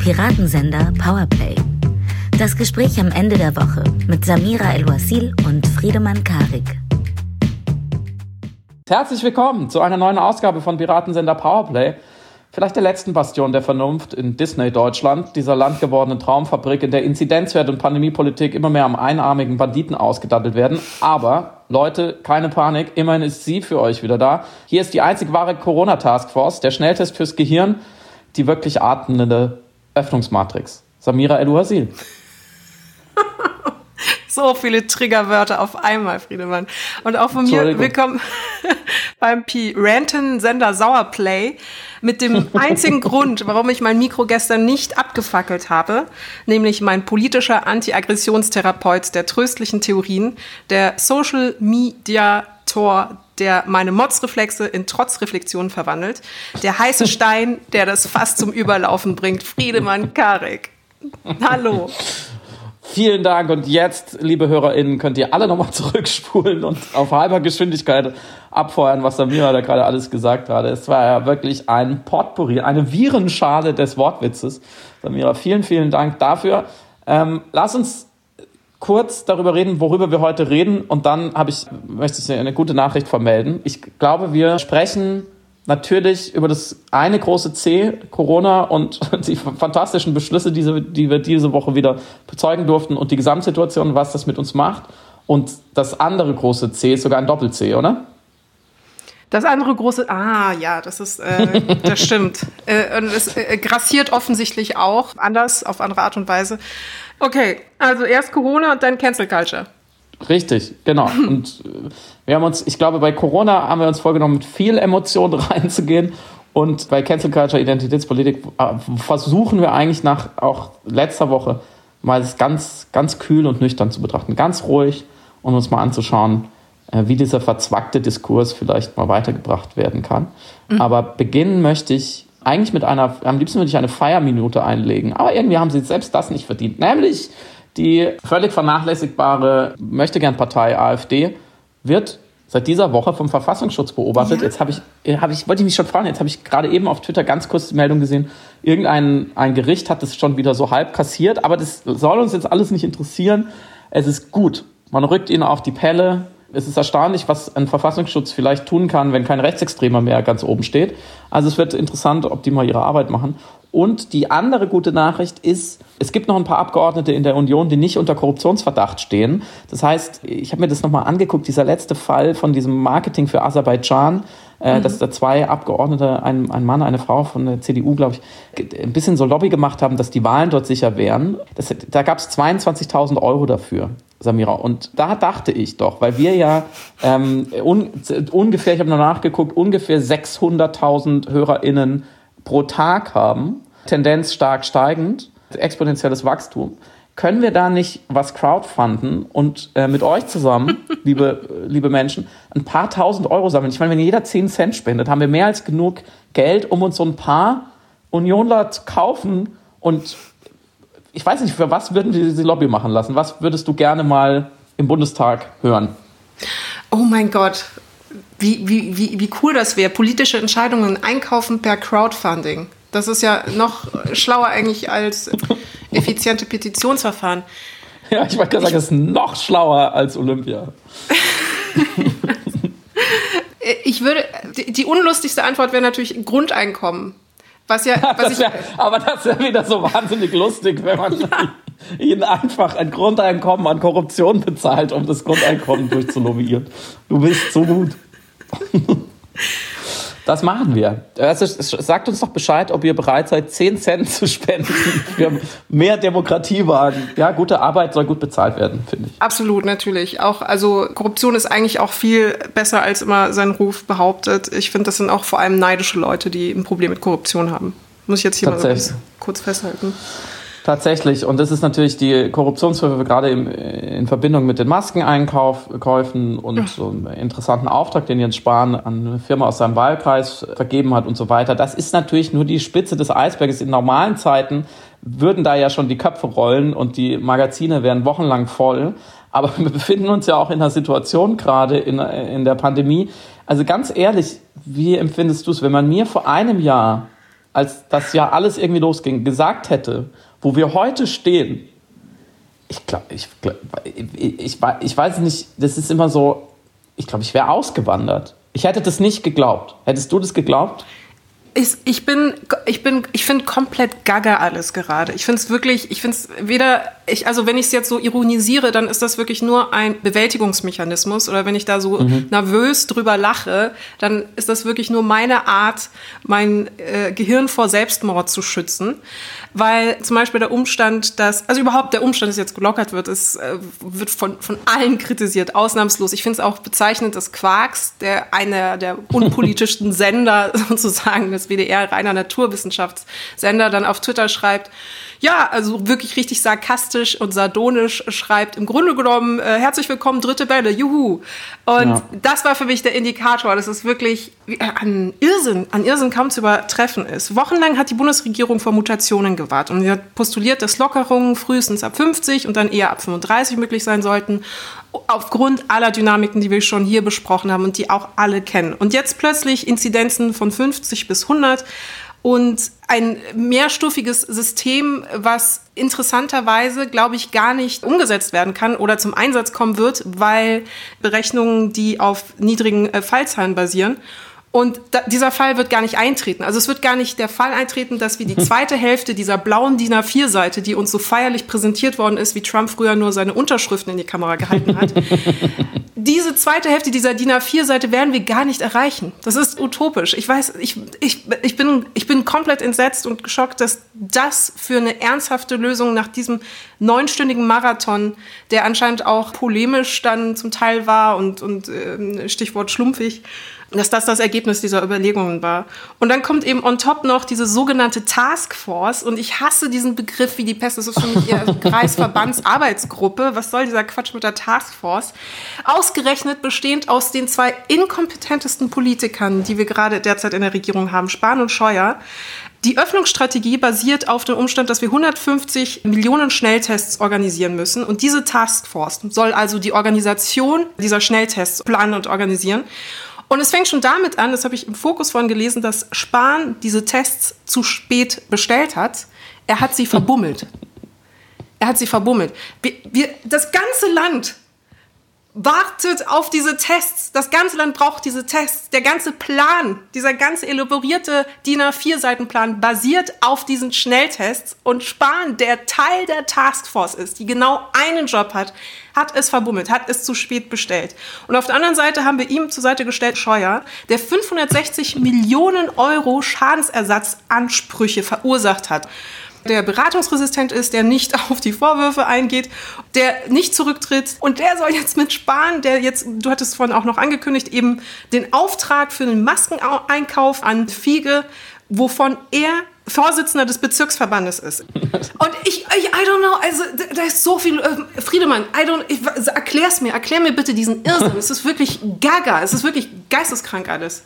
Piratensender Powerplay. Das Gespräch am Ende der Woche mit Samira El-Wasil und Friedemann Karik. Herzlich willkommen zu einer neuen Ausgabe von Piratensender Powerplay. Vielleicht der letzten Bastion der Vernunft in Disney-Deutschland, dieser landgewordenen Traumfabrik, in der Inzidenzwert und Pandemiepolitik immer mehr am einarmigen Banditen ausgedattelt werden. Aber, Leute, keine Panik, immerhin ist sie für euch wieder da. Hier ist die einzig wahre Corona-Taskforce, der Schnelltest fürs Gehirn, die wirklich atmende Öffnungsmatrix. Samira El-Wasil. So viele Triggerwörter auf einmal, Friedemann. Und auch von mir willkommen beim Piratensender Sauerplay mit dem einzigen Grund, warum ich mein Mikro gestern nicht abgefackelt habe, nämlich mein politischer Anti-Aggressionstherapeut der tröstlichen Theorien, der Social Media Tor, der meine Motzreflexe in Trotzreflexionen verwandelt, der heiße Stein, der das Fass zum Überlaufen bringt, Friedemann Karik. Hallo. Vielen Dank und jetzt, liebe HörerInnen, könnt ihr alle nochmal zurückspulen und auf halber Geschwindigkeit abfeuern, was Samira da gerade alles gesagt hat. Es war ja wirklich ein Potpourri, eine Virenschale des Wortwitzes. Samira, vielen, vielen Dank dafür. Lass uns kurz darüber reden, worüber wir heute reden und dann möchte ich eine gute Nachricht vermelden. Ich glaube, wir sprechen natürlich über das eine große C, Corona und die fantastischen Beschlüsse, die wir diese Woche wieder bezeugen durften und die Gesamtsituation, was das mit uns macht. Und das andere große C ist sogar ein Doppel-C, oder? Das andere große, das stimmt. Und es grassiert offensichtlich auch anders, auf andere Art und Weise. Okay, also erst Corona und dann Cancel Culture. Richtig, genau. Und wir haben uns, ich glaube, bei Corona haben wir uns vorgenommen, mit viel Emotion reinzugehen. Und bei Cancel Culture, Identitätspolitik versuchen wir eigentlich nach auch letzter Woche mal es ganz, ganz kühl und nüchtern zu betrachten. Ganz ruhig und uns mal anzuschauen, wie dieser verzwackte Diskurs vielleicht mal weitergebracht werden kann. Mhm. Aber beginnen möchte ich eigentlich am liebsten würde ich eine Feierminute einlegen. Aber irgendwie haben sie selbst das nicht verdient. Nämlich die völlig vernachlässigbare Möchtegern-Partei AfD wird seit dieser Woche vom Verfassungsschutz beobachtet. Ja. Jetzt wollte ich mich schon fragen, jetzt habe ich gerade eben auf Twitter ganz kurz die Meldung gesehen, ein Gericht hat das schon wieder so halb kassiert, aber das soll uns jetzt alles nicht interessieren. Es ist gut. Man rückt ihnen auf die Pelle. Es ist erstaunlich, was ein Verfassungsschutz vielleicht tun kann, wenn kein Rechtsextremer mehr ganz oben steht. Also es wird interessant, ob die mal ihre Arbeit machen. Und die andere gute Nachricht ist, es gibt noch ein paar Abgeordnete in der Union, die nicht unter Korruptionsverdacht stehen. Das heißt, ich habe mir das nochmal angeguckt, dieser letzte Fall von diesem Marketing für Aserbaidschan, dass da zwei Abgeordnete, ein Mann, eine Frau von der CDU, glaube ich, ein bisschen so Lobby gemacht haben, dass die Wahlen dort sicher wären. Da gab es 22.000 Euro dafür, Samira. Und da dachte ich doch, weil wir ja ungefähr, ich habe noch nachgeguckt, ungefähr 600.000 HörerInnen pro Tag haben, Tendenz stark steigend, exponentielles Wachstum. Können wir da nicht was crowdfunden und mit euch zusammen, liebe Menschen, ein paar tausend Euro sammeln? Ich meine, wenn jeder 10 Cent spendet, haben wir mehr als genug Geld, um uns so ein paar Unionler zu kaufen. Und ich weiß nicht, für was würden wir diese Lobby machen lassen? Was würdest du gerne mal im Bundestag hören? Oh mein Gott, wie cool das wäre. Politische Entscheidungen einkaufen per Crowdfunding. Das ist ja noch schlauer eigentlich als effiziente Petitionsverfahren. Ja, ich wollte gerade sagen, das ist noch schlauer als Olympia. Die unlustigste Antwort wäre natürlich Grundeinkommen. Aber das wäre wieder so wahnsinnig lustig, wenn man ihnen einfach ein Grundeinkommen an Korruption bezahlt, um das Grundeinkommen durchzulobbyieren. Du bist so gut. Das machen wir. Also, sagt uns doch Bescheid, ob ihr bereit seid, 10 Cent zu spenden für mehr Demokratie wagen. Ja, gute Arbeit soll gut bezahlt werden, finde ich. Absolut, natürlich. Also Korruption ist eigentlich auch viel besser, als immer sein Ruf behauptet. Ich finde, das sind auch vor allem neidische Leute, die ein Problem mit Korruption haben. Muss ich jetzt hier mal kurz festhalten. Tatsächlich. Und das ist natürlich die Korruptionsvorwürfe gerade in Verbindung mit den Maskeneinkäufen und so einem interessanten Auftrag, den Jens Spahn an eine Firma aus seinem Wahlkreis vergeben hat und so weiter. Das ist natürlich nur die Spitze des Eisberges. In normalen Zeiten würden da ja schon die Köpfe rollen und die Magazine wären wochenlang voll. Aber wir befinden uns ja auch in einer Situation gerade in der Pandemie. Also ganz ehrlich, wie empfindest du es, wenn man mir vor einem Jahr als das ja alles irgendwie losging, gesagt hätte, wo wir heute stehen, ich weiß nicht, das ist immer so, ich glaube, ich wäre ausgewandert. Ich hätte das nicht geglaubt. Hättest du das geglaubt? Ich finde komplett gaga alles gerade. Ich finde es wirklich, also wenn ich es jetzt so ironisiere, dann ist das wirklich nur ein Bewältigungsmechanismus, oder wenn ich da so nervös drüber lache, dann ist das wirklich nur meine Art, mein Gehirn vor Selbstmord zu schützen. Weil zum Beispiel der Umstand, dass jetzt gelockert wird, wird von allen kritisiert, ausnahmslos. Ich finde es auch bezeichnend, dass Quarks, einer der unpolitischsten Sender sozusagen des WDR, reiner Naturwissenschaftssender, dann auf Twitter schreibt, ja, also wirklich richtig sarkastisch und sardonisch schreibt, im Grunde genommen, herzlich willkommen, dritte Welle, juhu. Und das war für mich der Indikator, dass es wirklich an Irrsinn kaum zu übertreffen ist. Wochenlang hat die Bundesregierung vor Mutationen gewarnt und sie hat postuliert, dass Lockerungen frühestens ab 50 und dann eher ab 35 möglich sein sollten, aufgrund aller Dynamiken, die wir schon hier besprochen haben und die auch alle kennen. Und jetzt plötzlich Inzidenzen von 50 bis 100 und ein mehrstufiges System, was interessanterweise, glaube ich, gar nicht umgesetzt werden kann oder zum Einsatz kommen wird, weil Berechnungen, die auf niedrigen Fallzahlen basieren. Und dieser Fall wird gar nicht eintreten. Also es wird gar nicht der Fall eintreten, dass wir die zweite Hälfte dieser blauen DIN A4-Seite, die uns so feierlich präsentiert worden ist, wie Trump früher nur seine Unterschriften in die Kamera gehalten hat, diese zweite Hälfte dieser DIN A4-Seite werden wir gar nicht erreichen. Das ist utopisch. Ich weiß, ich bin komplett entsetzt und geschockt, dass das für eine ernsthafte Lösung nach diesem 9-stündigen Marathon, der anscheinend auch polemisch dann zum Teil war und Stichwort schlumpfig, dass das Ergebnis dieser Überlegungen war. Und dann kommt eben on top noch diese sogenannte Taskforce. Und ich hasse diesen Begriff wie die Pest. Das ist für mich eher Kreisverbandsarbeitsgruppe. Was soll dieser Quatsch mit der Taskforce? Ausgerechnet bestehend aus den 2 inkompetentesten Politikern, die wir gerade derzeit in der Regierung haben, Spahn und Scheuer. Die Öffnungsstrategie basiert auf dem Umstand, dass wir 150 Millionen Schnelltests organisieren müssen. Und diese Taskforce soll also die Organisation dieser Schnelltests planen und organisieren. Und es fängt schon damit an, das habe ich im Fokus vorhin gelesen, dass Spahn diese Tests zu spät bestellt hat. Er hat sie verbummelt. Das ganze Land wartet auf diese Tests. Das ganze Land braucht diese Tests. Der ganze Plan, dieser ganze elaborierte DIN A4-Seitenplan basiert auf diesen Schnelltests. Und Spahn, der Teil der Taskforce ist, die genau einen Job hat es verbummelt, hat es zu spät bestellt. Und auf der anderen Seite haben wir ihm zur Seite gestellt Scheuer, der 560 Millionen Euro Schadensersatzansprüche verursacht hat. Der beratungsresistent ist, der nicht auf die Vorwürfe eingeht, der nicht zurücktritt. Und der soll jetzt mit Spahn, der jetzt, du hattest es vorhin auch noch angekündigt, eben den Auftrag für den Maskeneinkauf an Fiege, wovon er Vorsitzender des Bezirksverbandes ist. Und I don't know, also da ist so viel, Friedemann, erklär mir bitte diesen Irrsinn. Es ist wirklich gaga, es ist wirklich geisteskrank alles.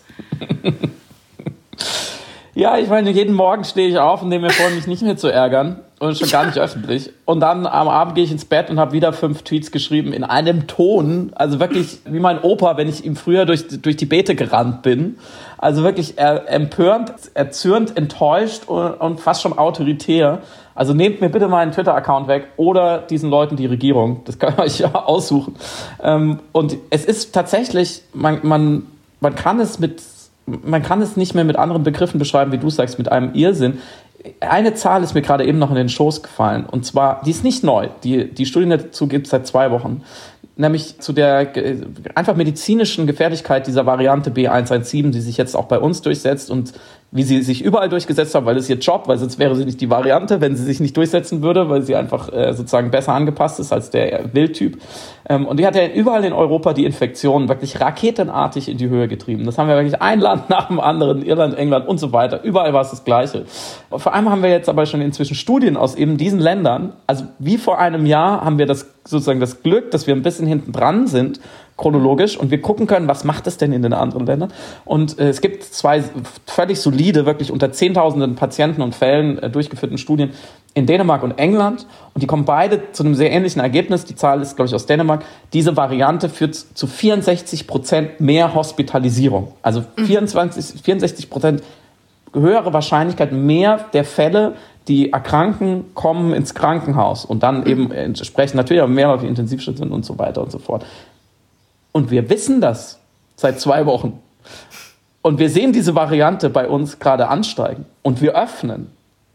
Ja, ich meine, jeden Morgen stehe ich auf und nehme mir vor, mich nicht mehr zu ärgern und schon gar nicht öffentlich. Und dann am Abend gehe ich ins Bett und habe wieder 5 Tweets geschrieben in einem Ton, also wirklich wie mein Opa, wenn ich ihm früher durch die Beete gerannt bin. Also wirklich empörend, erzürnt, enttäuscht und fast schon autoritär. Also nehmt mir bitte meinen Twitter-Account weg oder diesen Leuten die Regierung. Das kann ich euch ja aussuchen. Und es ist tatsächlich, man kann es nicht mehr mit anderen Begriffen beschreiben, wie du sagst, mit einem Irrsinn. Eine Zahl ist mir gerade eben noch in den Schoß gefallen. Und zwar, die ist nicht neu. Die Studien dazu gibt es seit 2 Wochen. Nämlich zu der einfach medizinischen Gefährlichkeit dieser Variante B117, die sich jetzt auch bei uns durchsetzt und wie sie sich überall durchgesetzt haben, weil das ist ihr Job, weil sonst wäre sie nicht die Variante, wenn sie sich nicht durchsetzen würde, weil sie einfach sozusagen besser angepasst ist als der Wildtyp. Und die hat ja überall in Europa die Infektionen wirklich raketenartig in die Höhe getrieben. Das haben wir wirklich ein Land nach dem anderen, Irland, England und so weiter. Überall war es das Gleiche. Vor allem haben wir jetzt aber schon inzwischen Studien aus eben diesen Ländern. Also wie vor einem Jahr haben wir sozusagen das Glück, dass wir ein bisschen hinten dran sind, chronologisch, und wir gucken können, was macht es denn in den anderen Ländern. Und es gibt 2 völlig solide, wirklich unter Zehntausenden Patienten und Fällen durchgeführten Studien in Dänemark und England. Und die kommen beide zu einem sehr ähnlichen Ergebnis. Die Zahl ist, glaube ich, aus Dänemark. Diese Variante führt zu 64% mehr Hospitalisierung. Also 64% höhere Wahrscheinlichkeit, mehr der Fälle, die erkranken, kommen ins Krankenhaus und dann eben entsprechend natürlich auch mehr auf die Intensivstation und so weiter und so fort. Und wir wissen das seit 2 Wochen. Und wir sehen diese Variante bei uns gerade ansteigen. Und wir öffnen.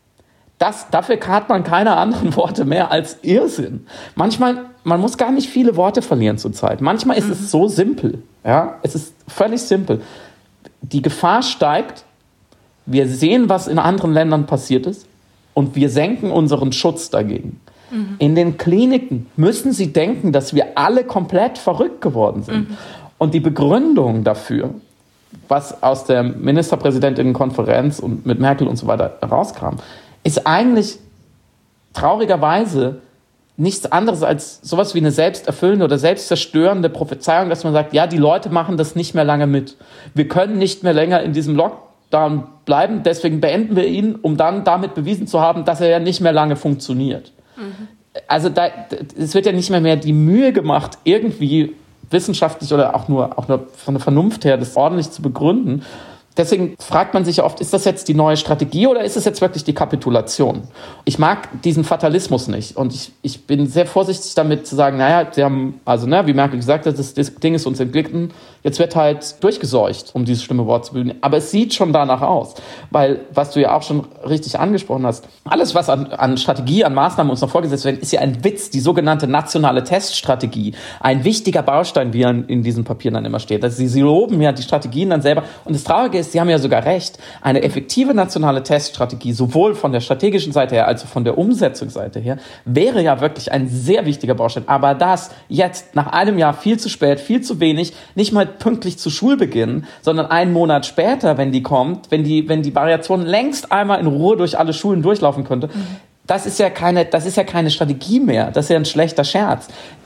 Dafür hat man keine anderen Worte mehr als Irrsinn. Manchmal, man muss gar nicht viele Worte verlieren zurzeit. Manchmal ist es so simpel. Ja? Es ist völlig simpel. Die Gefahr steigt. Wir sehen, was in anderen Ländern passiert ist. Und wir senken unseren Schutz dagegen. In den Kliniken müssen sie denken, dass wir alle komplett verrückt geworden sind. Und die Begründung dafür, was aus der Ministerpräsidentinnenkonferenz und mit Merkel und so weiter rauskam, ist eigentlich traurigerweise nichts anderes als sowas wie eine selbsterfüllende oder selbstzerstörende Prophezeiung, dass man sagt, ja, die Leute machen das nicht mehr lange mit. Wir können nicht mehr länger in diesem Lockdown bleiben, deswegen beenden wir ihn, um dann damit bewiesen zu haben, dass er ja nicht mehr lange funktioniert. Also es wird ja nicht mehr die Mühe gemacht, irgendwie wissenschaftlich oder auch nur von der Vernunft her das ordentlich zu begründen. Deswegen fragt man sich ja oft, ist das jetzt die neue Strategie oder ist es jetzt wirklich die Kapitulation? Ich mag diesen Fatalismus nicht und ich bin sehr vorsichtig damit zu sagen, naja, sie haben, wie Merkel gesagt hat, das Ding ist uns entglitten, jetzt wird halt durchgeseucht, um dieses schlimme Wort zu benutzen. Aber es sieht schon danach aus, weil, was du ja auch schon richtig angesprochen hast, alles, was an Strategie, an Maßnahmen uns noch vorgesetzt wird, ist ja ein Witz, die sogenannte nationale Teststrategie. Ein wichtiger Baustein, wie er in diesen Papieren dann immer steht. Also sie loben ja die Strategien dann selber und das Traurige ist, sie haben ja sogar recht, eine effektive nationale Teststrategie, sowohl von der strategischen Seite her als auch von der Umsetzungsseite her, wäre ja wirklich ein sehr wichtiger Baustein. Aber das jetzt nach einem Jahr viel zu spät, viel zu wenig, nicht mal pünktlich zu Schulbeginn, sondern einen Monat später, wenn die kommt, wenn die Variation längst einmal in Ruhe durch alle Schulen durchlaufen könnte, das ist ja keine Strategie mehr, das ist ja ein schlechter Scherz.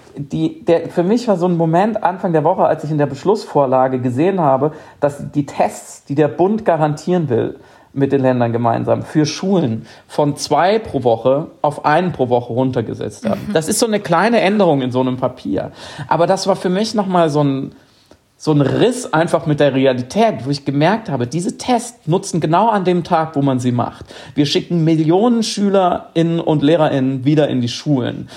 Für mich war so ein Moment Anfang der Woche, als ich in der Beschlussvorlage gesehen habe, dass die Tests, die der Bund garantieren will, mit den Ländern gemeinsam, für Schulen von 2 pro Woche auf 1 pro Woche runtergesetzt haben. Das ist so eine kleine Änderung in so einem Papier. Aber das war für mich nochmal so ein Riss einfach mit der Realität, wo ich gemerkt habe, diese Tests nutzen genau an dem Tag, wo man sie macht. Wir schicken Millionen SchülerInnen und LehrerInnen wieder in die Schulen.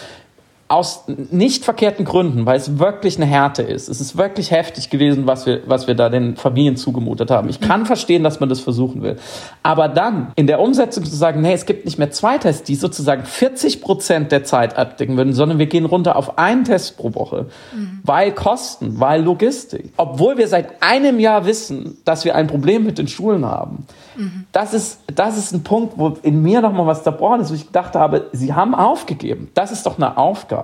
Aus nicht verkehrten Gründen, weil es wirklich eine Härte ist. Es ist wirklich heftig gewesen, was wir da den Familien zugemutet haben. Ich kann verstehen, dass man das versuchen will. Aber dann in der Umsetzung zu sagen, nee, es gibt nicht mehr 2 Tests, die sozusagen 40% der Zeit abdecken würden, sondern wir gehen runter auf 1 Test pro Woche. Weil Kosten, weil Logistik. Obwohl wir seit einem Jahr wissen, dass wir ein Problem mit den Schulen haben. Das ist ein Punkt, wo in mir nochmal was zerbrochen ist, wo ich gedacht habe, sie haben aufgegeben. Das ist doch eine Aufgabe.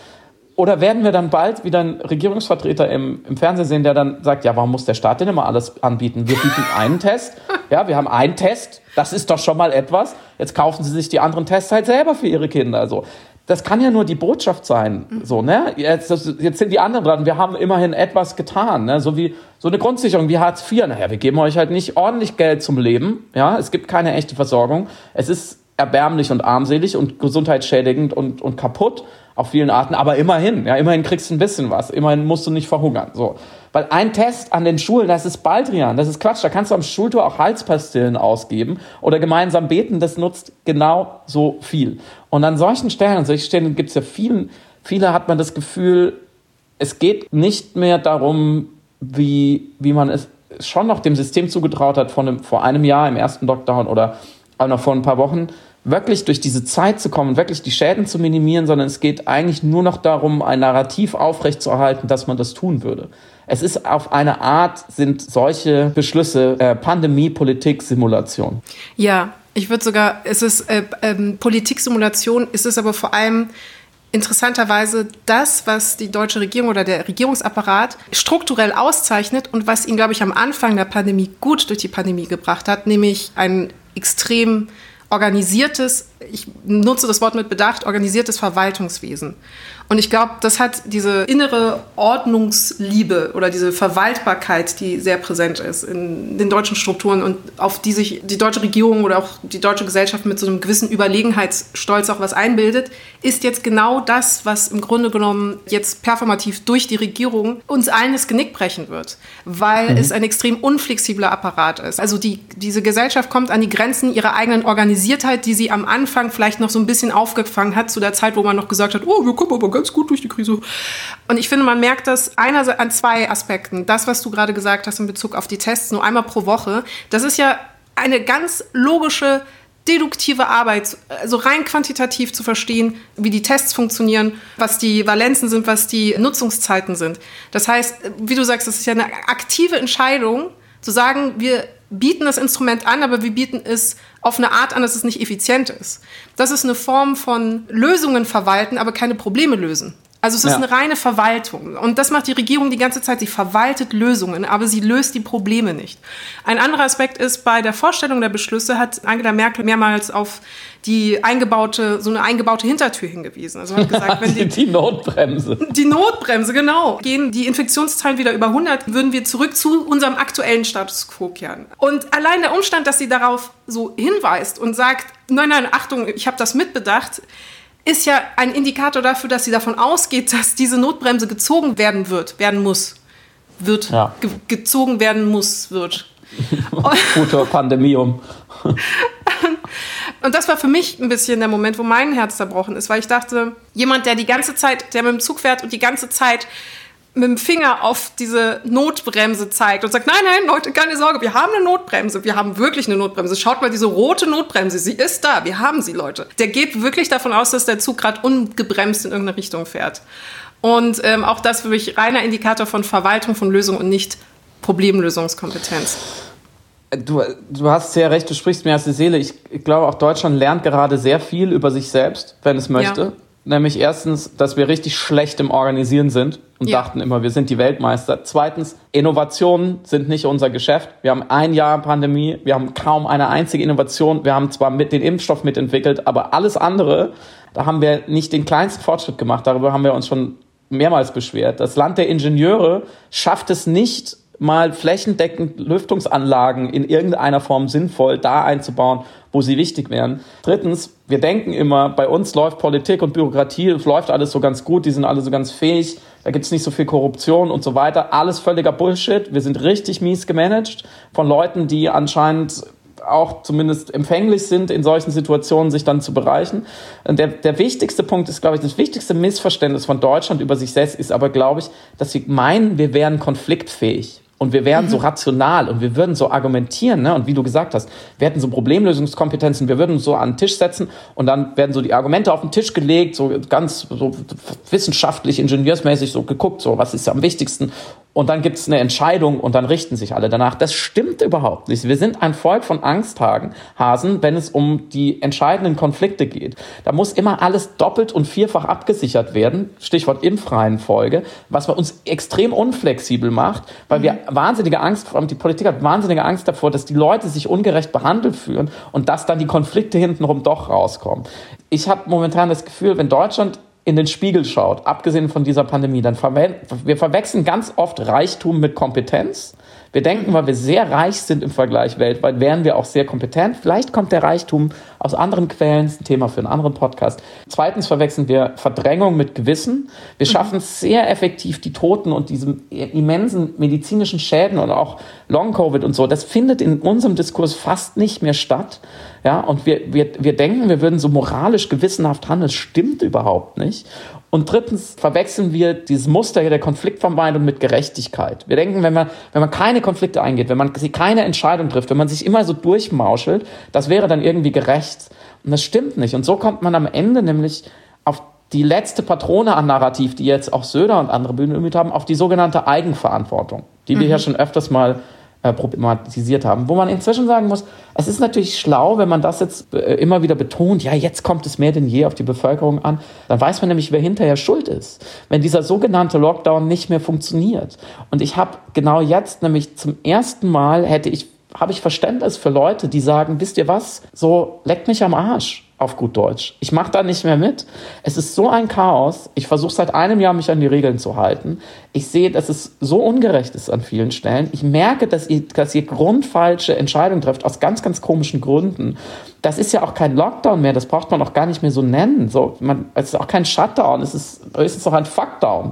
Oder werden wir dann bald wieder einen Regierungsvertreter im Fernsehen sehen, der dann sagt, ja, warum muss der Staat denn immer alles anbieten? Wir bieten einen Test, ja, wir haben einen Test, das ist doch schon mal etwas. Jetzt kaufen sie sich die anderen Tests halt selber für ihre Kinder. Also, das kann ja nur die Botschaft sein. So, ne? Jetzt sind die anderen dran. Wir haben immerhin etwas getan. Ne? So wie so eine Grundsicherung wie Hartz IV. Naja, wir geben euch halt nicht ordentlich Geld zum Leben. Ja? Es gibt keine echte Versorgung. Es ist erbärmlich und armselig und gesundheitsschädigend und kaputt auf vielen Arten. Aber immerhin kriegst du ein bisschen was. Immerhin musst du nicht verhungern. So. Weil ein Test an den Schulen, das ist Baldrian, das ist Quatsch. Da kannst du am Schultor auch Halspastillen ausgeben oder gemeinsam beten. Das nutzt genau so viel. Und an solchen Stellen gibt es ja viele hat man das Gefühl, es geht nicht mehr darum, wie man es schon noch dem System zugetraut hat vor einem Jahr im ersten Lockdown oder auch noch vor ein paar Wochen, wirklich durch diese Zeit zu kommen, wirklich die Schäden zu minimieren, sondern es geht eigentlich nur noch darum, ein Narrativ aufrechtzuerhalten, dass man das tun würde. Es ist auf eine Art, sind solche Beschlüsse Pandemie-Politik-Simulation. Ja, ich würde sogar, es ist Politik-Simulation, es ist aber vor allem interessanterweise das, was die deutsche Regierung oder der Regierungsapparat strukturell auszeichnet und was ihn, glaube ich, am Anfang der Pandemie gut durch die Pandemie gebracht hat, nämlich ein extrem organisiertes, ich nutze das Wort mit Bedacht, organisiertes Verwaltungswesen. Und ich glaube, das hat diese innere Ordnungsliebe oder diese Verwaltbarkeit, die sehr präsent ist in den deutschen Strukturen und auf die sich die deutsche Regierung oder auch die deutsche Gesellschaft mit so einem gewissen Überlegenheitsstolz auch was einbildet, ist jetzt genau das, was im Grunde genommen jetzt performativ durch die Regierung uns allen das Genick brechen wird, weil es ein extrem unflexibler Apparat ist. Also diese Gesellschaft kommt an die Grenzen ihrer eigenen Organisiertheit, die sie am Anfang vielleicht noch so ein bisschen aufgefangen hat, zu der Zeit, wo man noch gesagt hat, oh, wir kommen aber ganz gut durch die Krise. Und ich finde, man merkt das einerseits an zwei Aspekten. Das, was du gerade gesagt hast in Bezug auf die Tests, nur einmal pro Woche, das ist ja eine ganz logische, deduktive Arbeit, also rein quantitativ zu verstehen, wie die Tests funktionieren, was die Valenzen sind, was die Nutzungszeiten sind. Das heißt, wie du sagst, das ist ja eine aktive Entscheidung, zu sagen, wir bieten das Instrument an, aber wir bieten es auf eine Art an, dass es nicht effizient ist. Das ist eine Form von Lösungen verwalten, aber keine Probleme lösen. Also es ist eine reine Verwaltung. Und das macht die Regierung die ganze Zeit. Sie verwaltet Lösungen, aber sie löst die Probleme nicht. Ein anderer Aspekt ist, bei der Vorstellung der Beschlüsse hat Angela Merkel mehrmals auf so eine eingebaute Hintertür hingewiesen. Also hat gesagt, wenn die Notbremse. Die Notbremse, genau. Gehen die Infektionszahlen wieder über 100, würden wir zurück zu unserem aktuellen Status quo kehren. Und allein der Umstand, dass sie darauf so hinweist und sagt, nein, Achtung, ich habe das mitbedacht, ist ja ein Indikator dafür, dass sie davon ausgeht, dass diese Notbremse gezogen gezogen werden muss. Guter Pandemium. Und das war für mich ein bisschen der Moment, wo mein Herz zerbrochen ist, weil ich dachte, jemand, der mit dem Zug fährt und die ganze Zeit mit dem Finger auf diese Notbremse zeigt und sagt, nein, Leute, keine Sorge, wir haben eine Notbremse, wir haben wirklich eine Notbremse. Schaut mal, diese rote Notbremse, sie ist da, wir haben sie, Leute. Der geht wirklich davon aus, dass der Zug gerade ungebremst in irgendeine Richtung fährt. Und auch das für mich reiner Indikator von Verwaltung von Lösungen und nicht Problemlösungskompetenz. Du hast sehr recht, du sprichst mir aus der Seele. Ich glaube, auch Deutschland lernt gerade sehr viel über sich selbst, wenn es möchte. Ja. Nämlich erstens, dass wir richtig schlecht im Organisieren sind und dachten immer, wir sind die Weltmeister. Zweitens, Innovationen sind nicht unser Geschäft. Wir haben ein Jahr Pandemie, wir haben kaum eine einzige Innovation. Wir haben zwar den Impfstoff mitentwickelt, aber alles andere, da haben wir nicht den kleinsten Fortschritt gemacht. Darüber haben wir uns schon mehrmals beschwert. Das Land der Ingenieure schafft es nicht, mal flächendeckend Lüftungsanlagen in irgendeiner Form sinnvoll da einzubauen, wo sie wichtig wären. Drittens, wir denken immer, bei uns läuft Politik und Bürokratie, es läuft alles so ganz gut, die sind alle so ganz fähig, da gibt es nicht so viel Korruption und so weiter. Alles völliger Bullshit. Wir sind richtig mies gemanagt von Leuten, die anscheinend auch zumindest empfänglich sind, in solchen Situationen sich dann zu bereichen. Und der wichtigste Punkt ist, glaube ich, das wichtigste Missverständnis von Deutschland über sich selbst ist aber, glaube ich, dass sie meinen, wir wären konfliktfähig. Und wir wären so rational und wir würden so argumentieren, ne? Und wie du gesagt hast, wir hätten so Problemlösungskompetenzen, wir würden uns so an den Tisch setzen und dann werden so die Argumente auf den Tisch gelegt, so ganz so wissenschaftlich, ingenieursmäßig so geguckt, so was ist am wichtigsten. Und dann gibt es eine Entscheidung und dann richten sich alle danach. Das stimmt überhaupt nicht. Wir sind ein Volk von Angsthasen, wenn es um die entscheidenden Konflikte geht. Da muss immer alles doppelt und vierfach abgesichert werden. Stichwort Impfreihenfolge, was uns extrem unflexibel macht, weil wir wahnsinnige Angst, vor allem die Politik hat wahnsinnige Angst davor, dass die Leute sich ungerecht behandelt fühlen und dass dann die Konflikte hintenrum doch rauskommen. Ich habe momentan das Gefühl, wenn Deutschland in den Spiegel schaut, abgesehen von dieser Pandemie, dann wir verwechseln ganz oft Reichtum mit Kompetenz. Wir denken, weil wir sehr reich sind im Vergleich weltweit, wären wir auch sehr kompetent. Vielleicht kommt der Reichtum aus anderen Quellen, das ist ein Thema für einen anderen Podcast. Zweitens verwechseln wir Verdrängung mit Gewissen. Wir schaffen es sehr effektiv, die Toten und diese immensen medizinischen Schäden und auch Long-Covid und so, das findet in unserem Diskurs fast nicht mehr statt. Ja, und wir denken, wir würden so moralisch gewissenhaft handeln. Das stimmt überhaupt nicht. Und drittens verwechseln wir dieses Muster hier der Konfliktvermeidung mit Gerechtigkeit. Wir denken, wenn man keine Konflikte eingeht, wenn man keine Entscheidung trifft, wenn man sich immer so durchmauschelt, das wäre dann irgendwie gerecht. Und das stimmt nicht. Und so kommt man am Ende nämlich auf die letzte Patrone an Narrativ, die jetzt auch Söder und andere bemüht haben, auf die sogenannte Eigenverantwortung, die wir ja schon öfters mal problematisiert haben, wo man inzwischen sagen muss, es ist natürlich schlau, wenn man das jetzt immer wieder betont, ja, jetzt kommt es mehr denn je auf die Bevölkerung an, dann weiß man nämlich, wer hinterher schuld ist, wenn dieser sogenannte Lockdown nicht mehr funktioniert. Und ich habe genau jetzt nämlich zum ersten Mal habe ich Verständnis für Leute, die sagen, wisst ihr was, so leckt mich am Arsch. auf gut Deutsch. Ich mache da nicht mehr mit. Es ist so ein Chaos. Ich versuche seit einem Jahr, mich an die Regeln zu halten. Ich sehe, dass es so ungerecht ist an vielen Stellen. Ich merke, dass ihr grundfalsche Entscheidungen trefft, aus ganz, ganz komischen Gründen. Das ist ja auch kein Lockdown mehr, das braucht man auch gar nicht mehr so nennen. Es ist auch kein Shutdown, es ist auch ein Fuckdown.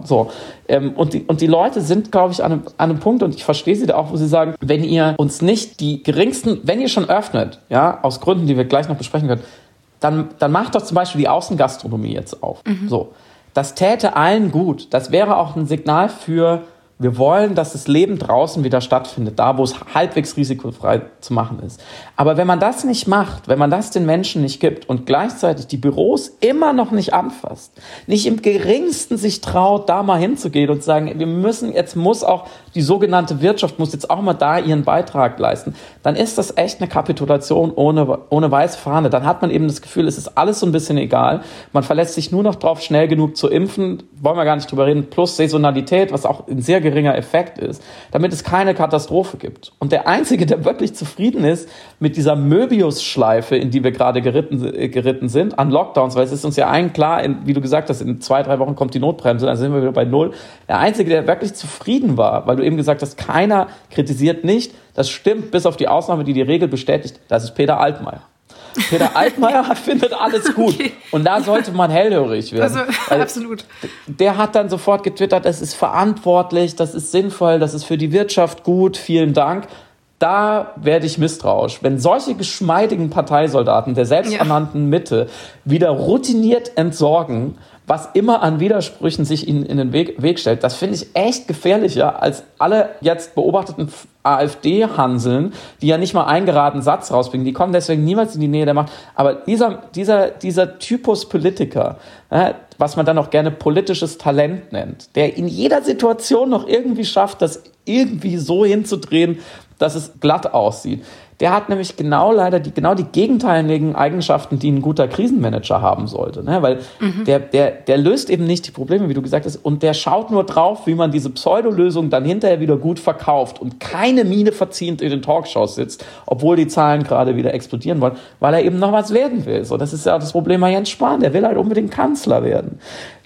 Und die Leute sind, glaube ich, an einem Punkt, und ich verstehe sie da auch, wo sie sagen, wenn ihr uns nicht die geringsten, wenn ihr schon öffnet, ja, aus Gründen, die wir gleich noch besprechen können, dann macht doch zum Beispiel die Außengastronomie jetzt auf. So, das täte allen gut. Das wäre auch ein Signal für, wir wollen, dass das Leben draußen wieder stattfindet, da wo es halbwegs risikofrei zu machen ist. Aber wenn man das nicht macht, wenn man das den Menschen nicht gibt und gleichzeitig die Büros immer noch nicht anfasst, nicht im geringsten sich traut, da mal hinzugehen und zu sagen, jetzt muss auch die sogenannte Wirtschaft muss jetzt auch mal da ihren Beitrag leisten, dann ist das echt eine Kapitulation ohne weiße Fahne. Dann hat man eben das Gefühl, es ist alles so ein bisschen egal. Man verlässt sich nur noch drauf, schnell genug zu impfen, wollen wir gar nicht drüber reden, plus Saisonalität, was auch ein sehr geringer Effekt ist, damit es keine Katastrophe gibt. Und der Einzige, der wirklich zufrieden ist mit dieser Möbius-Schleife, in die wir gerade geritten sind, an Lockdowns, weil es ist uns ja allen klar, wie du gesagt hast, in 2-3 Wochen kommt die Notbremse, dann sind wir wieder bei 0. Der Einzige, der wirklich zufrieden war, weil du eben gesagt hast, keiner kritisiert nicht, das stimmt, bis auf die Ausnahme, die Regel bestätigt, das ist Peter Altmaier. Peter Altmaier findet alles gut. Okay. Und da sollte man hellhörig werden. Also, absolut. Der hat dann sofort getwittert, das ist verantwortlich, das ist sinnvoll, das ist für die Wirtschaft gut, vielen Dank. Da werde ich misstrauisch. Wenn solche geschmeidigen Parteisoldaten der selbsternannten Mitte wieder routiniert entsorgen, was immer an Widersprüchen sich ihnen in den Weg stellt, das finde ich echt gefährlicher als alle jetzt beobachteten AfD-Hanseln, die ja nicht mal einen geraden Satz rausbringen. Die kommen deswegen niemals in die Nähe der Macht. Aber dieser Typus Politiker, was man dann auch gerne politisches Talent nennt, der in jeder Situation noch irgendwie schafft, das irgendwie so hinzudrehen, dass es glatt aussieht. Der hat nämlich genau die gegenteiligen Eigenschaften, die ein guter Krisenmanager haben sollte. Ne? Weil der löst eben nicht die Probleme, wie du gesagt hast, und der schaut nur drauf, wie man diese Pseudolösung dann hinterher wieder gut verkauft und keine Miene verziehend in den Talkshows sitzt, obwohl die Zahlen gerade wieder explodieren wollen, weil er eben noch was werden will. So, das ist ja das Problem bei Jens Spahn, der will halt unbedingt Kanzler werden.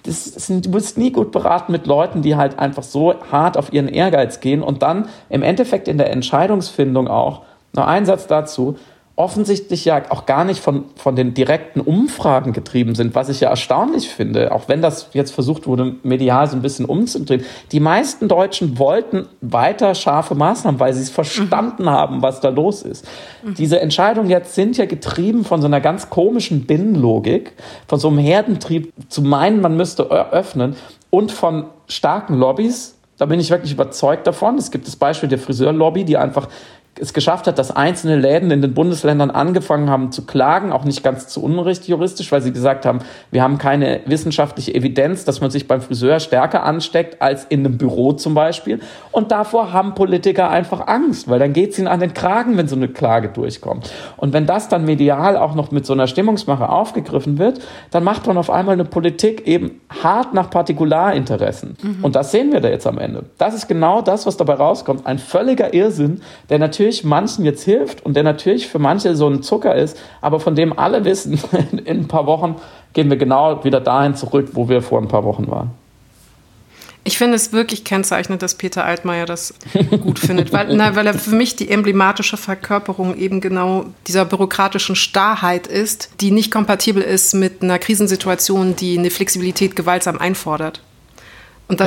Du bist nie gut beraten mit Leuten, die halt einfach so hart auf ihren Ehrgeiz gehen und dann im Endeffekt in der Entscheidungsfindung auch, noch ein Satz dazu, offensichtlich ja auch gar nicht von den direkten Umfragen getrieben sind, was ich ja erstaunlich finde, auch wenn das jetzt versucht wurde, medial so ein bisschen umzudrehen. Die meisten Deutschen wollten weiter scharfe Maßnahmen, weil sie es verstanden haben, was da los ist. Diese Entscheidungen jetzt sind ja getrieben von so einer ganz komischen Binnenlogik, von so einem Herdentrieb zu meinen, man müsste öffnen und von starken Lobbys. Da bin ich wirklich überzeugt davon. Es gibt das Beispiel der Friseurlobby, die einfach es geschafft hat, dass einzelne Läden in den Bundesländern angefangen haben zu klagen, auch nicht ganz zu unrecht juristisch, weil sie gesagt haben, wir haben keine wissenschaftliche Evidenz, dass man sich beim Friseur stärker ansteckt als in einem Büro zum Beispiel. Und davor haben Politiker einfach Angst, weil dann geht es ihnen an den Kragen, wenn so eine Klage durchkommt. Und wenn das dann medial auch noch mit so einer Stimmungsmache aufgegriffen wird, dann macht man auf einmal eine Politik eben hart nach Partikularinteressen. Und das sehen wir da jetzt am Ende. Das ist genau das, was dabei rauskommt. Ein völliger Irrsinn, der natürlich manchen jetzt hilft und der natürlich für manche so ein Zucker ist, aber von dem alle wissen, in ein paar Wochen gehen wir genau wieder dahin zurück, wo wir vor ein paar Wochen waren. Ich finde es wirklich kennzeichnend, dass Peter Altmaier das gut findet, weil er für mich die emblematische Verkörperung eben genau dieser bürokratischen Starrheit ist, die nicht kompatibel ist mit einer Krisensituation, die eine Flexibilität gewaltsam einfordert. Und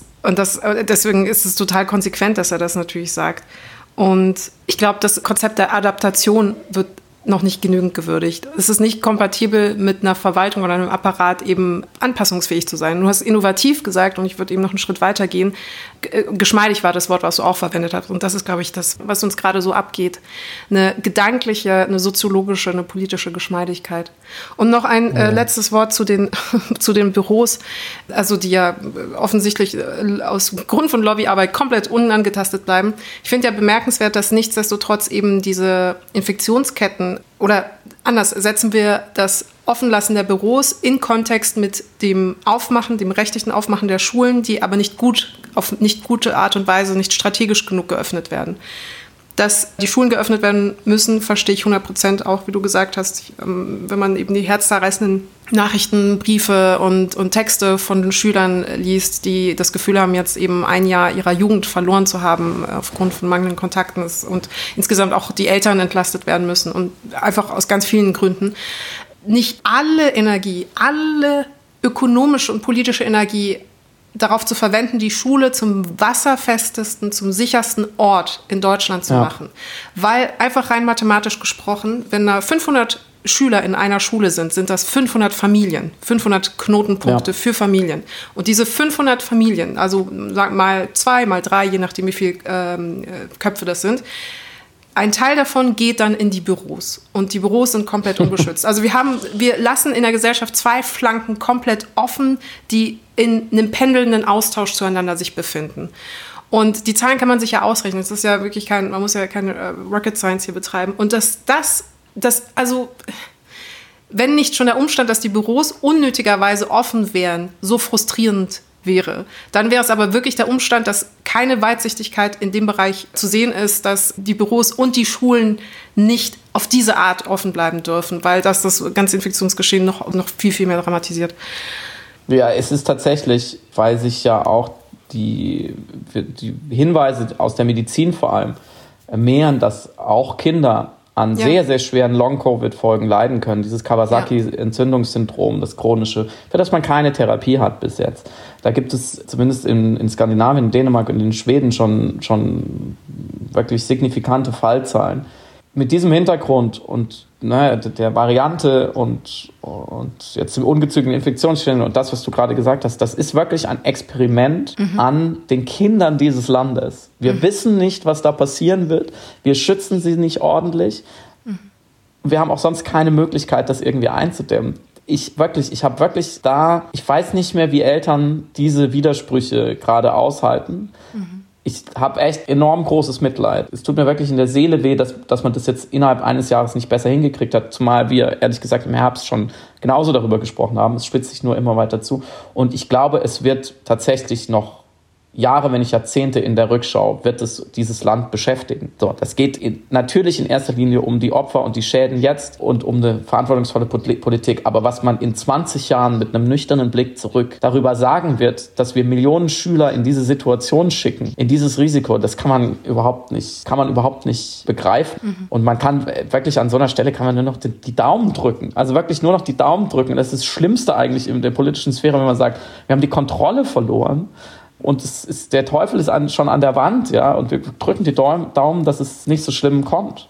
deswegen ist es total konsequent, dass er das natürlich sagt. Und ich glaube, das Konzept der Adaptation wird noch nicht genügend gewürdigt. Es ist nicht kompatibel mit einer Verwaltung oder einem Apparat eben anpassungsfähig zu sein. Du hast innovativ gesagt und ich würde eben noch einen Schritt weiter gehen. Geschmeidig war das Wort, was du auch verwendet hast. Und das ist, glaube ich, das, was uns gerade so abgeht. Eine gedankliche, eine soziologische, eine politische Geschmeidigkeit. Und noch ein letztes Wort zu den Büros, also die ja offensichtlich aus Grund von Lobbyarbeit komplett unangetastet bleiben. Ich finde ja bemerkenswert, dass nichtsdestotrotz eben diese Infektionsketten oder anders setzen wir das Offenlassen der Büros in Kontext mit dem Aufmachen, dem rechtlichen Aufmachen der Schulen, die aber nicht gut, auf nicht gute Art und Weise, nicht strategisch genug geöffnet werden. Dass die Schulen geöffnet werden müssen, verstehe ich 100% auch, wie du gesagt hast. Wenn man eben die herzzerreißenden Nachrichten, Briefe und Texte von den Schülern liest, die das Gefühl haben, jetzt eben ein Jahr ihrer Jugend verloren zu haben aufgrund von mangelnden Kontakten und insgesamt auch die Eltern entlastet werden müssen und einfach aus ganz vielen Gründen. Nicht alle Energie, alle ökonomische und politische Energie darauf zu verwenden, die Schule zum wasserfestesten, zum sichersten Ort in Deutschland zu machen. Weil einfach rein mathematisch gesprochen, wenn da 500 Schüler in einer Schule sind das 500 Familien, 500 Knotenpunkte für Familien. Und diese 500 Familien, also sagen mal 2, mal 3, je nachdem wie viele Köpfe das sind, ein Teil davon geht dann in die Büros. Und die Büros sind komplett ungeschützt. Also wir lassen in der Gesellschaft 2 Flanken komplett offen, die in einem pendelnden Austausch zueinander sich befinden. Und die Zahlen kann man sich ja ausrechnen. Es ist ja wirklich man muss ja keine Rocket Science hier betreiben. Und also, wenn nicht schon der Umstand, dass die Büros unnötigerweise offen wären, so frustrierend wäre, dann wäre es aber wirklich der Umstand, dass keine Weitsichtigkeit in dem Bereich zu sehen ist, dass die Büros und die Schulen nicht auf diese Art offen bleiben dürfen, weil das ganze Infektionsgeschehen noch viel, viel mehr dramatisiert. Ja, es ist tatsächlich, weil sich ja auch die Hinweise aus der Medizin vor allem mehren, dass auch Kinder an sehr, sehr schweren Long-Covid-Folgen leiden können. Dieses Kawasaki-Entzündungssyndrom, das chronische, für das man keine Therapie hat bis jetzt. Da gibt es zumindest in Skandinavien, in Dänemark und in Schweden schon wirklich signifikante Fallzahlen. Mit diesem Hintergrund und der Variante und jetzt dem ungezügelten Infektionsstellen und das, was du gerade gesagt hast, das ist wirklich ein Experiment an den Kindern dieses Landes. Wir wissen nicht, was da passieren wird. Wir schützen sie nicht ordentlich. Wir haben auch sonst keine Möglichkeit, das irgendwie einzudämmen. Ich habe wirklich ich weiß nicht mehr, wie Eltern diese Widersprüche gerade aushalten. Ich habe echt enorm großes Mitleid. Es tut mir wirklich in der Seele weh, dass man das jetzt innerhalb eines Jahres nicht besser hingekriegt hat, zumal wir, ehrlich gesagt, im Herbst schon genauso darüber gesprochen haben. Es spitzt sich nur immer weiter zu. Und ich glaube, es wird tatsächlich noch Jahre, wenn nicht Jahrzehnte in der Rückschau, wird es dieses Land beschäftigen. So, das geht natürlich in erster Linie um die Opfer und die Schäden jetzt und um eine verantwortungsvolle Politik. Aber was man in 20 Jahren mit einem nüchternen Blick zurück darüber sagen wird, dass wir Millionen Schüler in diese Situation schicken, in dieses Risiko, das kann man überhaupt nicht begreifen. Und man kann wirklich an so einer Stelle kann man nur noch die Daumen drücken. Also wirklich nur noch die Daumen drücken. Das ist das Schlimmste eigentlich in der politischen Sphäre, wenn man sagt, wir haben die Kontrolle verloren. Und der Teufel ist schon an der Wand, ja, und wir drücken die Daumen, dass es nicht so schlimm kommt.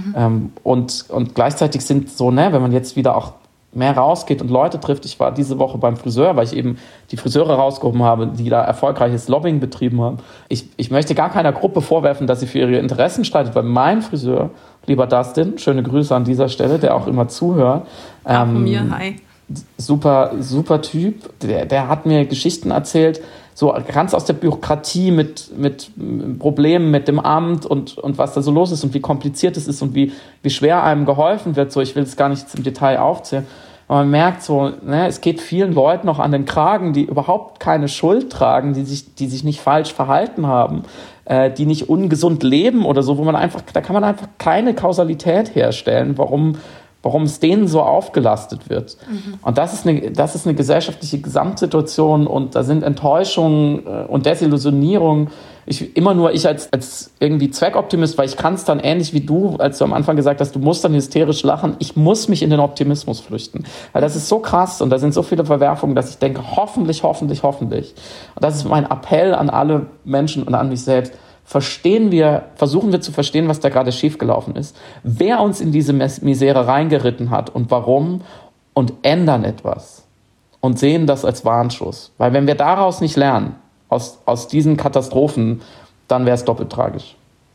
Und gleichzeitig sind so, wenn man jetzt wieder auch mehr rausgeht und Leute trifft. Ich war diese Woche beim Friseur, weil ich eben die Friseure rausgehoben habe, die da erfolgreiches Lobbying betrieben haben. Ich möchte gar keiner Gruppe vorwerfen, dass sie für ihre Interessen streitet, weil mein Friseur, lieber Dustin, schöne Grüße an dieser Stelle, der auch immer zuhört. Von mir, hi. Super, super Typ. Der hat mir Geschichten erzählt, so ganz aus der Bürokratie mit Problemen mit dem Amt und was da so los ist und wie kompliziert es ist und wie schwer einem geholfen wird. So, ich will es gar nicht im Detail aufzählen. Aber man merkt so, es geht vielen Leuten noch an den Kragen, die überhaupt keine Schuld tragen, die sich nicht falsch verhalten haben, die nicht ungesund leben oder so, da kann man einfach keine Kausalität herstellen, warum es denen so aufgelastet wird. Und das ist eine gesellschaftliche Gesamtsituation und da sind Enttäuschungen und Desillusionierung. Ich als irgendwie Zweckoptimist, weil ich kann es dann ähnlich wie du, als du am Anfang gesagt hast, du musst dann hysterisch lachen, ich muss mich in den Optimismus flüchten. Weil das ist so krass und da sind so viele Verwerfungen, dass ich denke, hoffentlich. Und das ist mein Appell an alle Menschen und an mich selbst. Versuchen wir zu verstehen, was da gerade schiefgelaufen ist, wer uns in diese Misere reingeritten hat und warum und ändern etwas und sehen das als Warnschuss. Weil wenn wir daraus nicht lernen, aus diesen Katastrophen, dann wäre es doppelt tragisch.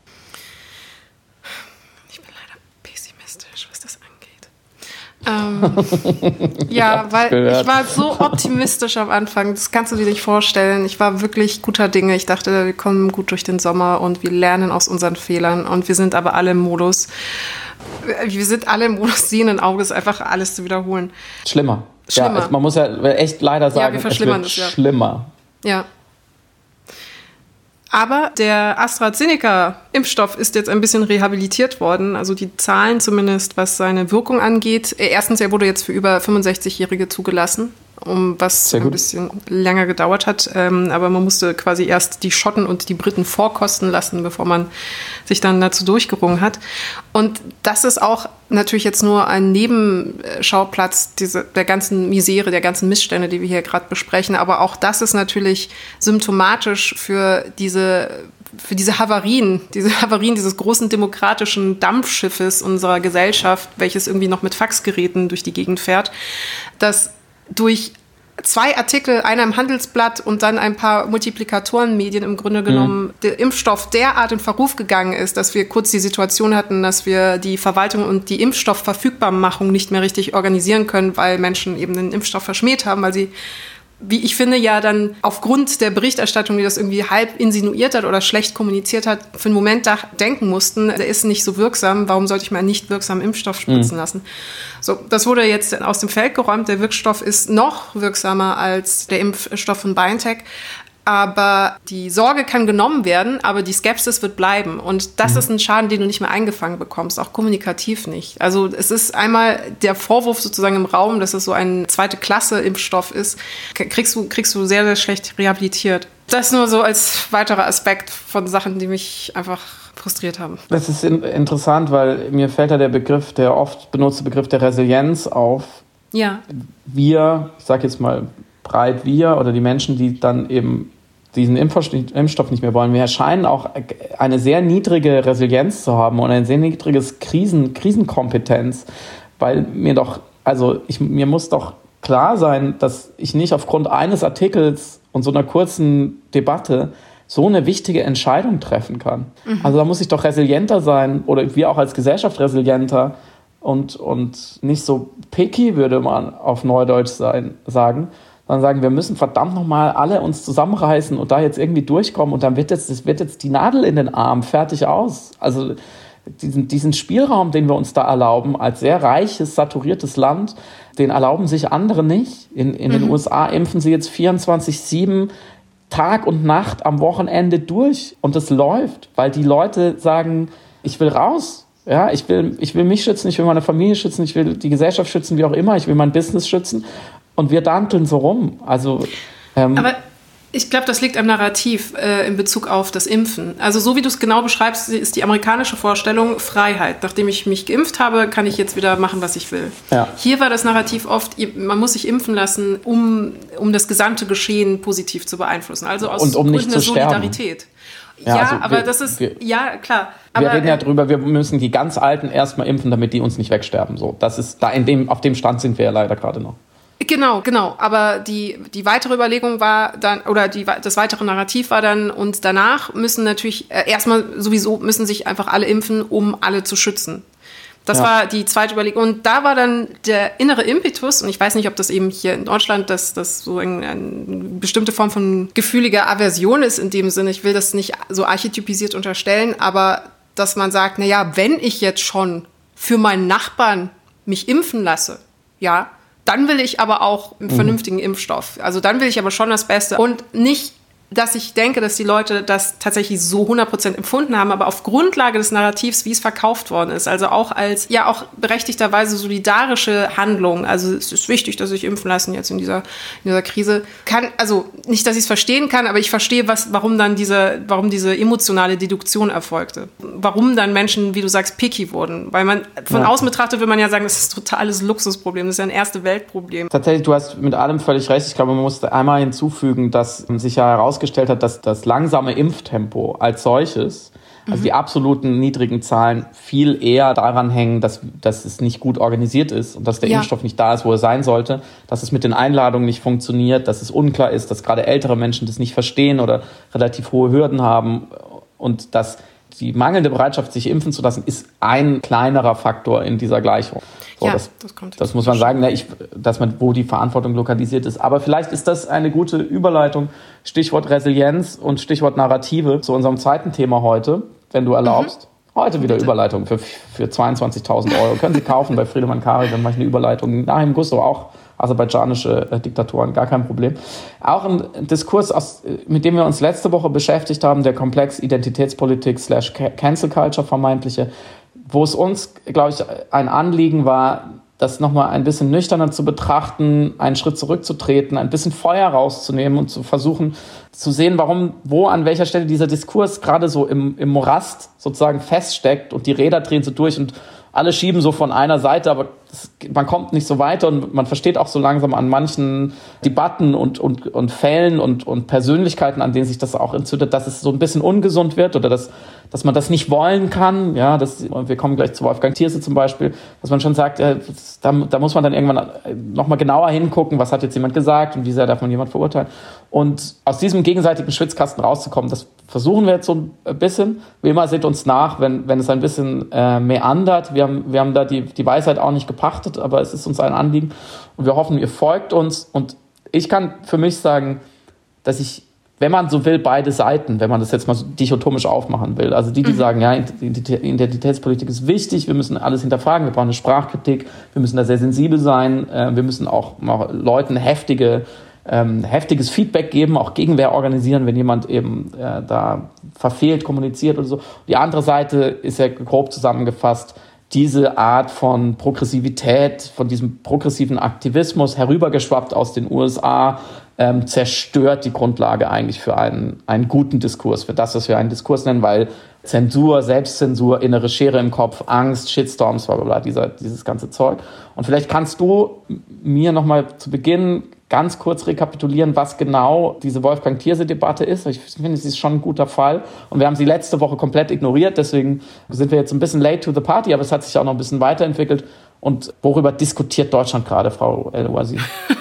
Ich bin leider pessimistisch, was das angeht. Ja, weil ich war so optimistisch am Anfang, das kannst du dir nicht vorstellen. Ich war wirklich guter Dinge. Ich dachte, wir kommen gut durch den Sommer und wir lernen aus unseren Fehlern. Und wir sind aber alle im Modus. Sehenden Auges, einfach alles zu wiederholen. Schlimmer. Ja, man muss ja echt leider sagen, wir verschlimmern es wird schlimmer. Ja. Aber der AstraZeneca-Impfstoff ist jetzt ein bisschen rehabilitiert worden. Also die Zahlen zumindest, was seine Wirkung angeht. Erstens, er wurde jetzt für über 65-Jährige zugelassen, was ein bisschen länger gedauert hat. Aber man musste quasi erst die Schotten und die Briten vorkosten lassen, bevor man sich dann dazu durchgerungen hat. Und das ist auch natürlich jetzt nur ein Nebenschauplatz der ganzen Misere, der ganzen Missstände, die wir hier gerade besprechen. Aber auch das ist natürlich symptomatisch für diese Havarien dieses großen demokratischen Dampfschiffes unserer Gesellschaft, welches irgendwie noch mit Faxgeräten durch die Gegend fährt, dass durch 2 Artikel, einer im Handelsblatt und dann ein paar Multiplikatorenmedien im Grunde genommen der Impfstoff derart in Verruf gegangen ist, dass wir kurz die Situation hatten, dass wir die Verwaltung und die Impfstoffverfügbarmachung nicht mehr richtig organisieren können, weil Menschen eben den Impfstoff verschmäht haben, weil sie, wie ich finde, ja dann aufgrund der Berichterstattung, die das irgendwie halb insinuiert hat oder schlecht kommuniziert hat, für einen Moment denken mussten, der ist nicht so wirksam, warum sollte ich mir einen nicht wirksamen Impfstoff spritzen lassen? So, das wurde jetzt aus dem Feld geräumt, der Wirkstoff ist noch wirksamer als der Impfstoff von BioNTech, aber die Sorge kann genommen werden, aber die Skepsis wird bleiben. Und das ist ein Schaden, den du nicht mehr eingefangen bekommst, auch kommunikativ nicht. Also es ist einmal der Vorwurf sozusagen im Raum, dass es so ein Zweite-Klasse-Impfstoff ist, kriegst du sehr, sehr schlecht rehabilitiert. Das nur so als weiterer Aspekt von Sachen, die mich einfach frustriert haben. Das ist interessant, weil mir fällt da der oft benutzte Begriff der Resilienz auf. Ja. Wir, ich sag jetzt mal breit wir oder die Menschen, die dann eben diesen Impfstoff nicht mehr wollen, wir scheinen auch eine sehr niedrige Resilienz zu haben und ein sehr niedriges Krisenkompetenz, weil mir muss doch klar sein, dass ich nicht aufgrund eines Artikels und so einer kurzen Debatte so eine wichtige Entscheidung treffen kann. Also da muss ich doch resilienter sein oder wir auch als Gesellschaft resilienter und nicht so picky, würde man auf Neudeutsch sagen, sondern sagen, wir müssen verdammt nochmal alle uns zusammenreißen und da jetzt irgendwie durchkommen und dann wird jetzt die Nadel in den Arm, fertig aus. Also diesen Spielraum, den wir uns da erlauben, als sehr reiches, saturiertes Land, den erlauben sich andere nicht. In den USA impfen sie jetzt 24/7 Tag und Nacht am Wochenende durch und es läuft, weil die Leute sagen, ich will raus. Ja, ich will mich schützen, ich will meine Familie schützen, ich will die Gesellschaft schützen, wie auch immer, ich will mein Business schützen. Und wir danteln so rum. Aber ich glaube, das liegt am Narrativ in Bezug auf das Impfen. Also so wie du es genau beschreibst, ist die amerikanische Vorstellung Freiheit. Nachdem ich mich geimpft habe, kann ich jetzt wieder machen, was ich will. Ja. Hier war das Narrativ oft, man muss sich impfen lassen, um das gesamte Geschehen positiv zu beeinflussen. Also aus Gründen der Solidarität. Ja, also aber das ist, ja, klar. Wir reden ja drüber, wir müssen die ganz Alten erstmal impfen, damit die uns nicht wegsterben. So, das ist auf dem Stand sind wir ja leider gerade noch. Genau. Aber die weitere Überlegung war dann, oder das weitere Narrativ war dann, und danach müssen natürlich, erstmal sowieso müssen sich einfach alle impfen, um alle zu schützen. Das war die zweite Überlegung. Und da war dann der innere Impetus, und ich weiß nicht, ob das eben hier in Deutschland das so eine bestimmte Form von gefühliger Aversion ist in dem Sinne, ich will das nicht so archetypisiert unterstellen, aber dass man sagt, naja, wenn ich jetzt schon für meinen Nachbarn mich impfen lasse, ja, dann will ich aber auch einen vernünftigen Impfstoff. Also dann will ich aber schon das Beste. Und nicht, dass ich denke, dass die Leute das tatsächlich so 100% empfunden haben, aber auf Grundlage des Narrativs, wie es verkauft worden ist. Also auch als, ja, auch berechtigterweise solidarische Handlung. Also es ist wichtig, dass sich impfen lassen jetzt in dieser Krise. Also nicht, dass ich es verstehen kann, aber ich verstehe, warum diese emotionale Deduktion erfolgte. Warum dann Menschen, wie du sagst, picky wurden. Weil man von außen betrachtet, will man ja sagen, das ist ein totales Luxusproblem, das ist ja ein Erste-Welt-Problem. Tatsächlich, du hast mit allem völlig recht. Ich glaube, man muss einmal hinzufügen, dass sich ja herausgestellt hat, dass das langsame Impftempo als solches, also die absoluten niedrigen Zahlen, viel eher daran hängen, dass es nicht gut organisiert ist und dass der Impfstoff nicht da ist, wo er sein sollte, dass es mit den Einladungen nicht funktioniert, dass es unklar ist, dass gerade ältere Menschen das nicht verstehen oder relativ hohe Hürden haben und dass die mangelnde Bereitschaft, sich impfen zu lassen, ist ein kleinerer Faktor in dieser Gleichung. So, das muss man sagen, wo die Verantwortung lokalisiert ist. Aber vielleicht ist das eine gute Überleitung, Stichwort Resilienz und Stichwort Narrative, zu unserem zweiten Thema heute, wenn du erlaubst. Heute wieder Überleitung für 22.000 Euro. Können Sie kaufen bei Friedemann Karik, dann mache ich eine Überleitung. Nachim Gusso aserbaidschanische Diktatoren, gar kein Problem. Auch ein Diskurs, mit dem wir uns letzte Woche beschäftigt haben, der Komplex Identitätspolitik / Cancel Culture vermeintliche, wo es uns, glaube ich, ein Anliegen war, das nochmal ein bisschen nüchterner zu betrachten, einen Schritt zurückzutreten, ein bisschen Feuer rauszunehmen und zu versuchen zu sehen, an welcher Stelle dieser Diskurs gerade so im Morast sozusagen feststeckt und die Räder drehen so durch und alle schieben so von einer Seite, aber man kommt nicht so weiter und man versteht auch so langsam an manchen Debatten und Fällen und Persönlichkeiten, an denen sich das auch entzündet, dass es so ein bisschen ungesund wird oder dass man das nicht wollen kann. Ja, wir kommen gleich zu Wolfgang Thierse zum Beispiel, dass man schon sagt, da muss man dann irgendwann nochmal genauer hingucken, was hat jetzt jemand gesagt und wie sehr darf man jemand verurteilen. Und aus diesem gegenseitigen Schwitzkasten rauszukommen, das versuchen wir jetzt so ein bisschen. Wie immer, seht uns nach, wenn es ein bisschen meandert. Wir haben da die Weisheit auch nicht gepachtet, aber es ist uns ein Anliegen. Und wir hoffen, ihr folgt uns. Und ich kann für mich sagen, dass ich, wenn man so will, beide Seiten, wenn man das jetzt mal so dichotomisch aufmachen will, also die sagen, ja, Identitätspolitik ist wichtig, wir müssen alles hinterfragen, wir brauchen eine Sprachkritik, wir müssen da sehr sensibel sein, wir müssen auch mal Leuten heftiges Feedback geben, auch Gegenwehr organisieren, wenn jemand eben da verfehlt, kommuniziert oder so. Die andere Seite ist ja grob zusammengefasst, diese Art von Progressivität, von diesem progressiven Aktivismus herübergeschwappt aus den USA, zerstört die Grundlage eigentlich für einen guten Diskurs, für das, was wir einen Diskurs nennen, weil Zensur, Selbstzensur, innere Schere im Kopf, Angst, Shitstorms, bla bla bla, dieses ganze Zeug. Und vielleicht kannst du mir nochmal zu Beginn ganz kurz rekapitulieren, was genau diese Wolfgang-Thierse-Debatte ist. Ich finde, sie ist schon ein guter Fall. Und wir haben sie letzte Woche komplett ignoriert, deswegen sind wir jetzt ein bisschen late to the party, aber es hat sich auch noch ein bisschen weiterentwickelt. Und worüber diskutiert Deutschland gerade, Frau El-Ouazi?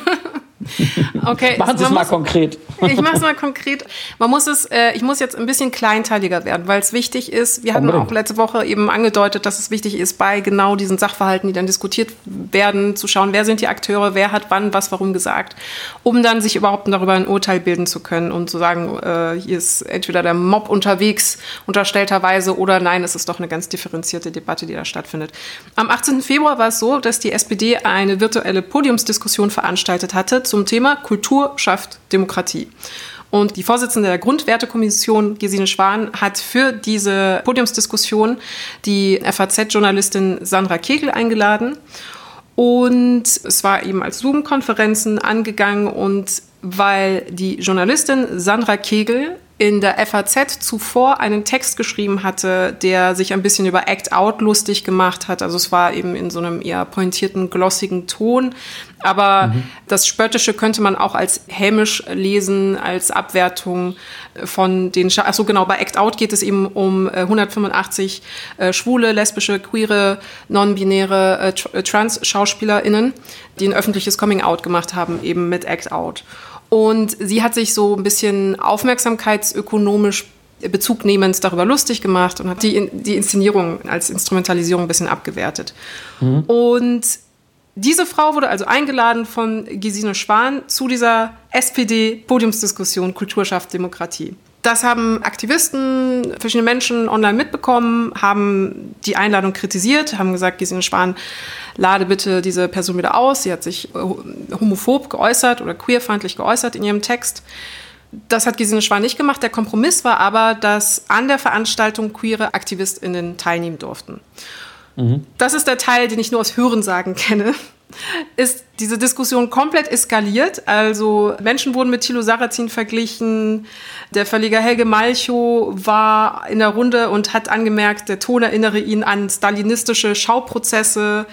Okay, machen Sie es mal konkret. Ich mache es mal konkret. Ich muss jetzt ein bisschen kleinteiliger werden, weil es wichtig ist. Wir hatten auch letzte Woche eben angedeutet, dass es wichtig ist, bei genau diesen Sachverhalten, die dann diskutiert werden, zu schauen, wer sind die Akteure, wer hat wann, was, warum gesagt, um dann sich überhaupt darüber ein Urteil bilden zu können und zu sagen, hier ist entweder der Mob unterwegs, unterstellterweise, oder nein, es ist doch eine ganz differenzierte Debatte, die da stattfindet. Am 18. Februar war es so, dass die SPD eine virtuelle Podiumsdiskussion veranstaltet hatte zum Thema Kultur schafft Demokratie. Und die Vorsitzende der Grundwertekommission, Gesine Schwan, hat für diese Podiumsdiskussion die FAZ-Journalistin Sandra Kegel eingeladen. Und es war eben als Zoom-Konferenzen angegangen. Und weil die Journalistin Sandra Kegel in der FAZ zuvor einen Text geschrieben hatte, der sich ein bisschen über Act Out lustig gemacht hat. Also es war eben in so einem eher pointierten, glossigen Ton. Aber das Spöttische könnte man auch als hämisch lesen, als Abwertung von den... Achso, genau, bei Act Out geht es eben um 185 schwule, lesbische, queere, non-binäre Trans-SchauspielerInnen, die ein öffentliches Coming-out gemacht haben, eben mit Act Out. Und sie hat sich so ein bisschen aufmerksamkeitsökonomisch bezugnehmend darüber lustig gemacht und hat die Inszenierung als Instrumentalisierung ein bisschen abgewertet. Und diese Frau wurde also eingeladen von Gesine Schwan zu dieser SPD-Podiumsdiskussion Kultur schafft Demokratie. Das haben Aktivisten, verschiedene Menschen online mitbekommen, haben die Einladung kritisiert, haben gesagt, Gesine Schwan, lade bitte diese Person wieder aus. Sie hat sich homophob geäußert oder queerfeindlich geäußert in ihrem Text. Das hat Gesine Schwan nicht gemacht. Der Kompromiss war aber, dass an der Veranstaltung queere AktivistInnen teilnehmen durften. Das ist der Teil, den ich nur aus Hörensagen kenne. Ist diese Diskussion komplett eskaliert. Also Menschen wurden mit Thilo Sarrazin verglichen. Der Verleger Helge Malchow war in der Runde und hat angemerkt, der Ton erinnere ihn an stalinistische Schauprozesse.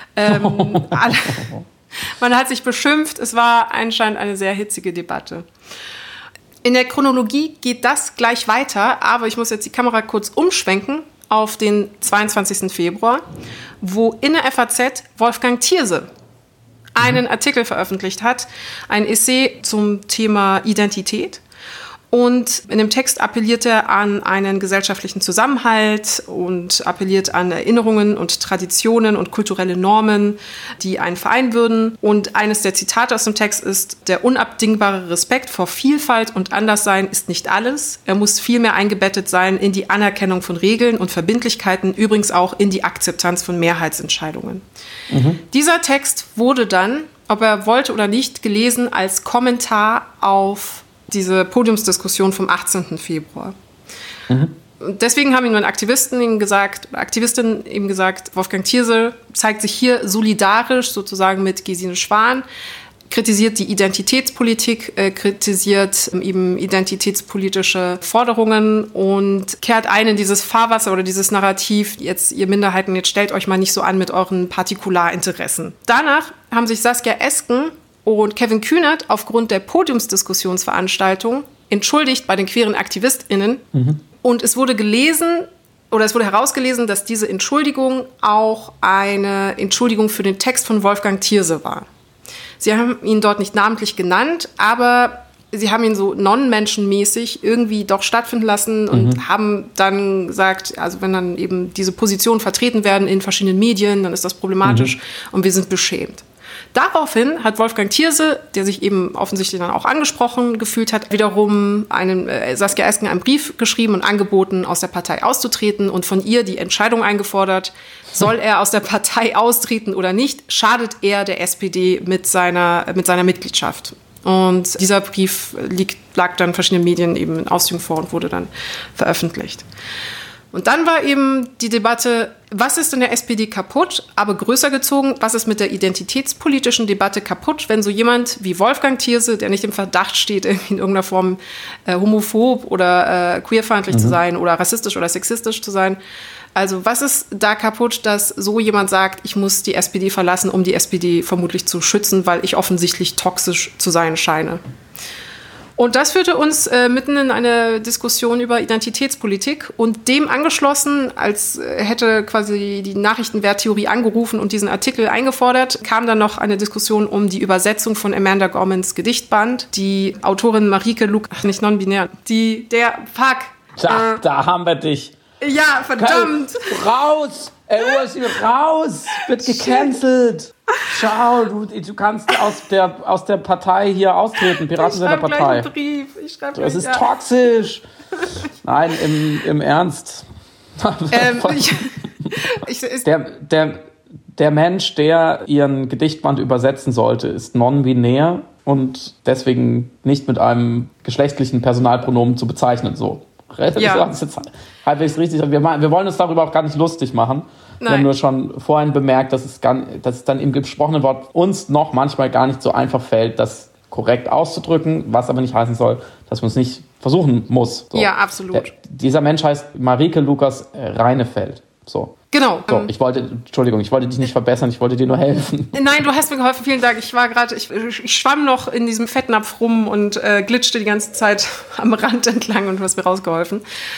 Man hat sich beschimpft. Es war anscheinend eine sehr hitzige Debatte. In der Chronologie geht das gleich weiter, aber ich muss jetzt die Kamera kurz umschwenken auf den 22. Februar, wo in der FAZ Wolfgang Thierse einen Artikel veröffentlicht hat, ein Essay zum Thema Identität. Und in dem Text appelliert er an einen gesellschaftlichen Zusammenhalt und appelliert an Erinnerungen und Traditionen und kulturelle Normen, die einen vereinen würden. Und eines der Zitate aus dem Text ist: Der unabdingbare Respekt vor Vielfalt und Anderssein ist nicht alles. Er muss vielmehr eingebettet sein in die Anerkennung von Regeln und Verbindlichkeiten, übrigens auch in die Akzeptanz von Mehrheitsentscheidungen. Dieser Text wurde dann ob er wollte oder nicht, gelesen als Kommentar auf diese Podiumsdiskussion vom 18. Februar. Deswegen haben Aktivistinnen ihm gesagt, Wolfgang Thierse zeigt sich hier solidarisch sozusagen mit Gesine Schwan, kritisiert die Identitätspolitik, kritisiert eben identitätspolitische Forderungen und kehrt ein in dieses Fahrwasser oder dieses Narrativ, jetzt ihr Minderheiten, jetzt stellt euch mal nicht so an mit euren Partikularinteressen. Danach haben sich Saskia Esken und Kevin Kühnert aufgrund der Podiumsdiskussionsveranstaltung entschuldigt bei den queeren AktivistInnen. Und es wurde herausgelesen, dass diese Entschuldigung auch eine Entschuldigung für den Text von Wolfgang Thierse war. Sie haben ihn dort nicht namentlich genannt, aber sie haben ihn so nonnenmenschenmäßig irgendwie doch stattfinden lassen und haben dann gesagt, also wenn dann eben diese Positionen vertreten werden in verschiedenen Medien, dann ist das problematisch und wir sind beschämt. Daraufhin hat Wolfgang Thierse, der sich eben offensichtlich dann auch angesprochen gefühlt hat, wiederum Saskia Esken einen Brief geschrieben und angeboten, aus der Partei auszutreten und von ihr die Entscheidung eingefordert, soll er aus der Partei austreten oder nicht, schadet er der SPD mit seiner Mitgliedschaft. Und dieser Brief lag dann verschiedenen Medien eben in Auszügen vor und wurde dann veröffentlicht. Und dann war eben die Debatte, was ist in der SPD kaputt, aber größer gezogen, was ist mit der identitätspolitischen Debatte kaputt, wenn so jemand wie Wolfgang Thierse, der nicht im Verdacht steht, irgendwie in irgendeiner Form homophob oder queerfeindlich zu sein oder rassistisch oder sexistisch zu sein. Also was ist da kaputt, dass so jemand sagt, ich muss die SPD verlassen, um die SPD vermutlich zu schützen, weil ich offensichtlich toxisch zu sein scheine. Und das führte uns mitten in eine Diskussion über Identitätspolitik und dem angeschlossen, als hätte quasi die Nachrichtenwerttheorie angerufen und diesen Artikel eingefordert, kam dann noch eine Diskussion um die Übersetzung von Amanda Gormans Gedichtband. Die Autorin Marieke Lukas, nicht non-binär, Da haben wir dich. Ja, verdammt. Raus! Ursil, raus! Wird gecancelt! Schau, du kannst aus der Partei hier austreten, Piratensenderpartei. Ich schreibe Das ist toxisch. Nein, im Ernst. Der Mensch, der ihren Gedichtband übersetzen sollte, ist non-binär und deswegen nicht mit einem geschlechtlichen Personalpronomen zu bezeichnen. So. Ja. Das ist jetzt halbwegs richtig. Wir wollen uns darüber auch gar nicht lustig machen. Nein. Wir haben nur schon vorhin bemerkt, dass es dann im gesprochenen Wort uns noch manchmal gar nicht so einfach fällt, das korrekt auszudrücken, was aber nicht heißen soll, dass man es nicht versuchen muss. So. Ja, absolut. Dieser Mensch heißt Marieke Lukas Reinefeld. So. Genau. So, ich wollte dich nicht verbessern, ich wollte dir nur helfen. Nein, du hast mir geholfen, vielen Dank. Ich schwamm noch in diesem Fettnapf rum und glitschte die ganze Zeit am Rand entlang und du hast mir rausgeholfen.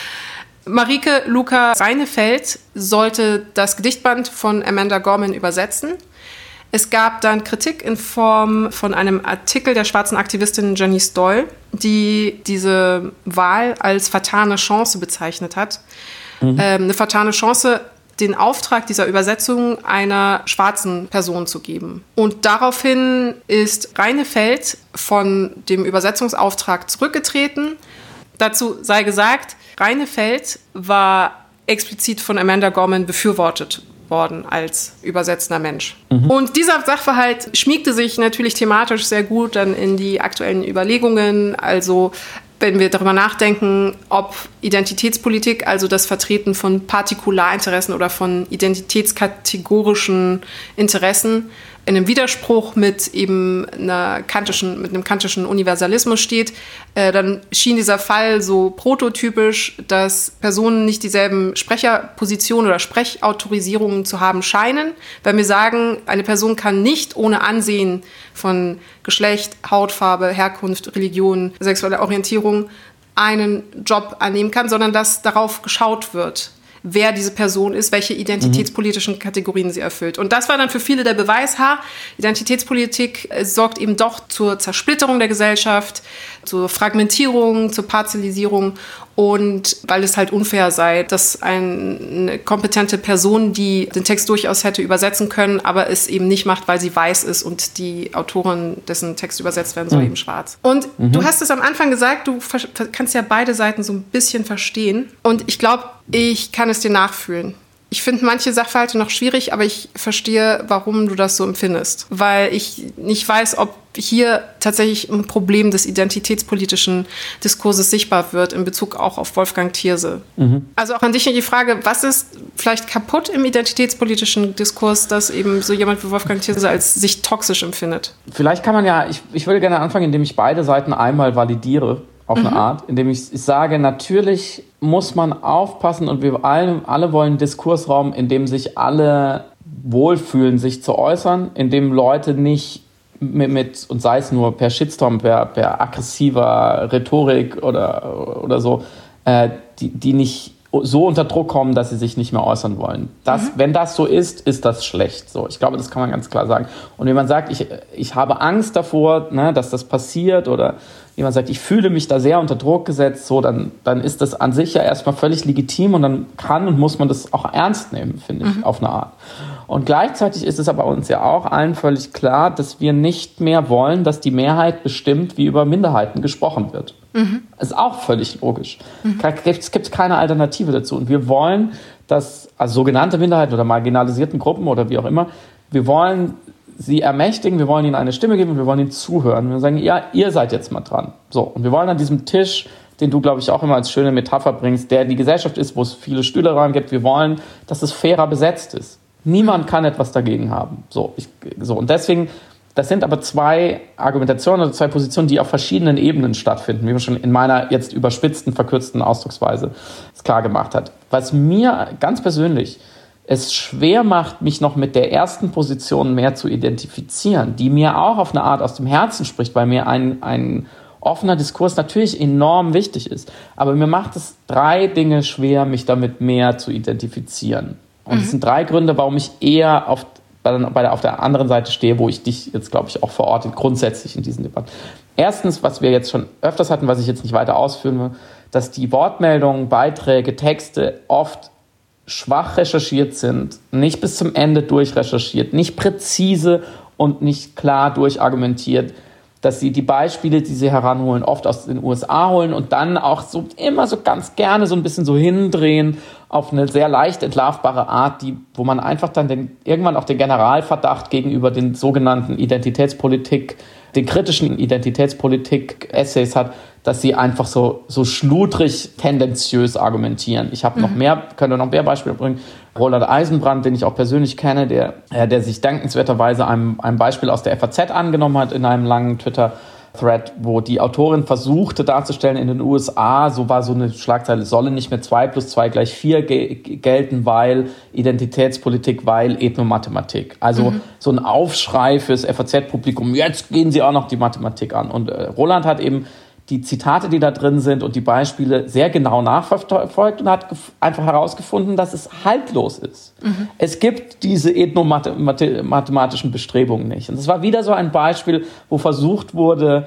Marieke Lukas Reinefeld sollte das Gedichtband von Amanda Gorman übersetzen. Es gab dann Kritik in Form von einem Artikel der schwarzen Aktivistin Janice Doyle, die diese Wahl als vertane Chance bezeichnet hat. Eine vertane Chance, den Auftrag dieser Übersetzung einer schwarzen Person zu geben. Und daraufhin ist Reinefeld von dem Übersetzungsauftrag zurückgetreten. Dazu sei gesagt, Reinefeld war explizit von Amanda Gorman befürwortet worden als übersetzender Mensch. Und dieser Sachverhalt schmiegte sich natürlich thematisch sehr gut dann in die aktuellen Überlegungen, also wenn wir darüber nachdenken, ob Identitätspolitik, also das Vertreten von Partikularinteressen oder von identitätskategorischen Interessen, in einem Widerspruch mit eben einem kantischen Universalismus steht, dann schien dieser Fall so prototypisch, dass Personen nicht dieselben Sprecherpositionen oder Sprechautorisierungen zu haben scheinen. Wenn wir sagen, eine Person kann nicht ohne Ansehen von Geschlecht, Hautfarbe, Herkunft, Religion, sexueller Orientierung einen Job annehmen kann, sondern dass darauf geschaut wird, wer diese Person ist, welche identitätspolitischen Kategorien sie erfüllt. Und das war dann für viele der Beweis, Identitätspolitik sorgt eben doch zur Zersplitterung der Gesellschaft, zur Fragmentierung, zur Parzellisierung und weil es halt unfair sei, dass eine kompetente Person, die den Text durchaus hätte übersetzen können, aber es eben nicht macht, weil sie weiß ist und die Autorin, dessen Text übersetzt werden soll, eben schwarz. Und du hast es am Anfang gesagt, du kannst ja beide Seiten so ein bisschen verstehen und ich glaube, ich kann es dir nachfühlen. Ich finde manche Sachverhalte noch schwierig, aber ich verstehe, warum du das so empfindest. Weil ich nicht weiß, ob hier tatsächlich ein Problem des identitätspolitischen Diskurses sichtbar wird in Bezug auch auf Wolfgang Thierse. Also auch an dich die Frage, was ist vielleicht kaputt im identitätspolitischen Diskurs, dass eben so jemand wie Wolfgang Thierse als sich toxisch empfindet? Vielleicht kann man ja, ich würde gerne anfangen, indem ich beide Seiten einmal validiere. Auf eine Art, indem ich sage, natürlich muss man aufpassen und wir alle wollen einen Diskursraum, in dem sich alle wohlfühlen, sich zu äußern, in dem Leute nicht mit und sei es nur per Shitstorm, per aggressiver Rhetorik oder so, die nicht so unter Druck kommen, dass sie sich nicht mehr äußern wollen. Wenn das so ist das schlecht. So, ich glaube, das kann man ganz klar sagen. Und wenn man sagt, ich habe Angst davor, ne, dass das passiert, oder jemand sagt, ich fühle mich da sehr unter Druck gesetzt, so, dann ist das an sich ja erstmal völlig legitim und dann kann und muss man das auch ernst nehmen, finde ich, auf eine Art. Und gleichzeitig ist es aber uns ja auch allen völlig klar, dass wir nicht mehr wollen, dass die Mehrheit bestimmt, wie über Minderheiten gesprochen wird. Das ist auch völlig logisch. Es gibt keine Alternative dazu. Und wir wollen, dass also sogenannte Minderheiten oder marginalisierten Gruppen oder wie auch immer, wir wollen sie ermächtigen, wir wollen ihnen eine Stimme geben und wir wollen ihnen zuhören. Wir sagen, ja, ihr seid jetzt mal dran. So, und wir wollen an diesem Tisch, den du, glaube ich, auch immer als schöne Metapher bringst, der die Gesellschaft ist, wo es viele Stühle rein gibt, wir wollen, dass es fairer besetzt ist. Niemand kann etwas dagegen haben. So, und deswegen, das sind aber zwei Argumentationen oder zwei Positionen, die auf verschiedenen Ebenen stattfinden, wie man schon in meiner jetzt überspitzten, verkürzten Ausdrucksweise es klar gemacht hat. Was mir ganz persönlich es schwer macht, mich noch mit der ersten Position mehr zu identifizieren, die mir auch auf eine Art aus dem Herzen spricht, weil mir ein offener Diskurs natürlich enorm wichtig ist. Aber mir macht es 3 Dinge schwer, mich damit mehr zu identifizieren. Und es sind 3 Gründe, warum ich eher auf der anderen Seite stehe, wo ich dich jetzt, glaube ich, auch verorte, grundsätzlich in diesen Debatten. Erstens, was wir jetzt schon öfters hatten, was ich jetzt nicht weiter ausführen will, dass die Wortmeldungen, Beiträge, Texte oft schwach recherchiert sind, nicht bis zum Ende durchrecherchiert, nicht präzise und nicht klar durchargumentiert, dass sie die Beispiele, die sie heranholen, oft aus den USA holen und dann auch so immer so ganz gerne so ein bisschen so hindrehen auf eine sehr leicht entlarvbare Art, wo man einfach dann irgendwann auch den Generalverdacht gegenüber den sogenannten den kritischen Identitätspolitik-Essays hat, dass sie einfach so schludrig, tendenziös argumentieren. Ich habe könnte noch mehr Beispiele bringen. Roland Eisenbrand, den ich auch persönlich kenne, der sich dankenswerterweise einem Beispiel aus der FAZ angenommen hat in einem langen Twitter-Thread, wo die Autorin versuchte darzustellen, in den USA, so war so eine Schlagzeile, solle nicht mehr 2 + 2 = 4 gelten, weil Identitätspolitik, weil Ethnomathematik. Also so ein Aufschrei fürs FAZ-Publikum, jetzt gehen sie auch noch die Mathematik an. Und Roland hat eben die Zitate, die da drin sind und die Beispiele sehr genau nachverfolgt und hat einfach herausgefunden, dass es haltlos ist. Es gibt diese ethnomathematischen Bestrebungen nicht. Und es war wieder so ein Beispiel, wo versucht wurde,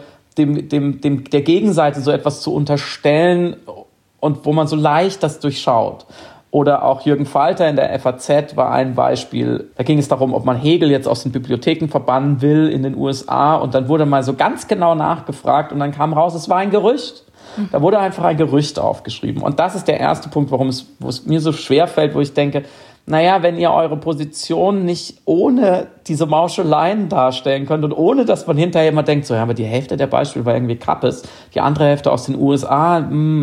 der Gegenseite so etwas zu unterstellen und wo man so leicht das durchschaut. Oder auch Jürgen Falter in der FAZ war ein Beispiel. Da ging es darum, ob man Hegel jetzt aus den Bibliotheken verbannen will in den USA. Und dann wurde mal so ganz genau nachgefragt und dann kam raus, es war ein Gerücht. Da wurde einfach ein Gerücht aufgeschrieben. Und das ist der erste Punkt, wo es mir so schwer fällt, wo ich denke, naja, wenn ihr eure Position nicht ohne diese Mauscheleien darstellen könnt und ohne, dass man hinterher immer denkt, so, ja, aber die Hälfte der Beispiele war irgendwie Kappes, die andere Hälfte aus den USA,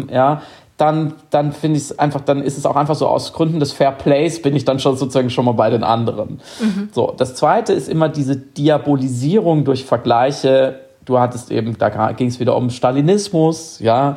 dann finde ich es einfach, dann ist es auch einfach so, aus Gründen des Fair Plays bin ich dann schon mal bei den anderen. So, das Zweite ist immer diese Diabolisierung durch Vergleiche. Du hattest eben, da ging es wieder um Stalinismus, ja.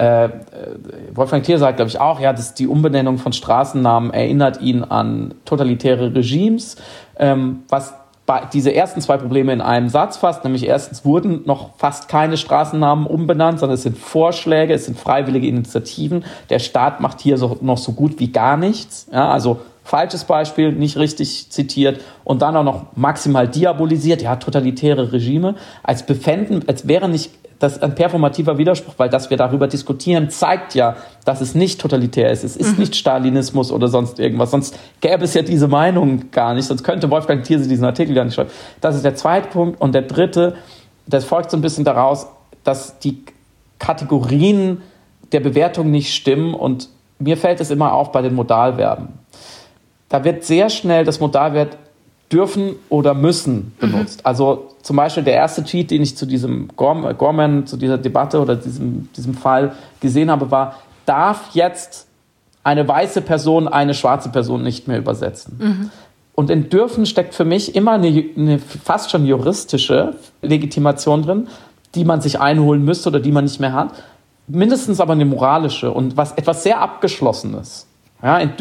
Wolfgang Thierse sagt, glaube ich, auch, ja, die Umbenennung von Straßennamen erinnert ihn an totalitäre Regimes, was diese ersten 2 Probleme in einem Satz fasst, nämlich erstens wurden noch fast keine Straßennamen umbenannt, sondern es sind Vorschläge, es sind freiwillige Initiativen. Der Staat macht hier noch so gut wie gar nichts. Ja, also falsches Beispiel, nicht richtig zitiert und dann auch noch maximal diabolisiert, ja, totalitäre Regime, als wäre nicht das ein performativer Widerspruch, weil dass wir darüber diskutieren, zeigt ja, dass es nicht totalitär ist. Es ist nicht Stalinismus oder sonst irgendwas. Sonst gäbe es ja diese Meinung gar nicht. Sonst könnte Wolfgang Thierse diesen Artikel gar nicht schreiben. Das ist der zweite Punkt. Und der dritte, das folgt so ein bisschen daraus, dass die Kategorien der Bewertung nicht stimmen. Und mir fällt es immer auf bei den Modalverben. da wird sehr schnell das Modalwert dürfen oder müssen benutzt. Also zum Beispiel der erste Tweet, den ich zu diesem Gorman, zu dieser Debatte oder diesem Fall gesehen habe, war, darf jetzt eine weiße Person eine schwarze Person nicht mehr übersetzen? Und in dürfen steckt für mich immer eine fast schon juristische Legitimation drin, die man sich einholen müsste oder die man nicht mehr hat. Mindestens aber eine moralische und etwas sehr Abgeschlossenes. Ja, in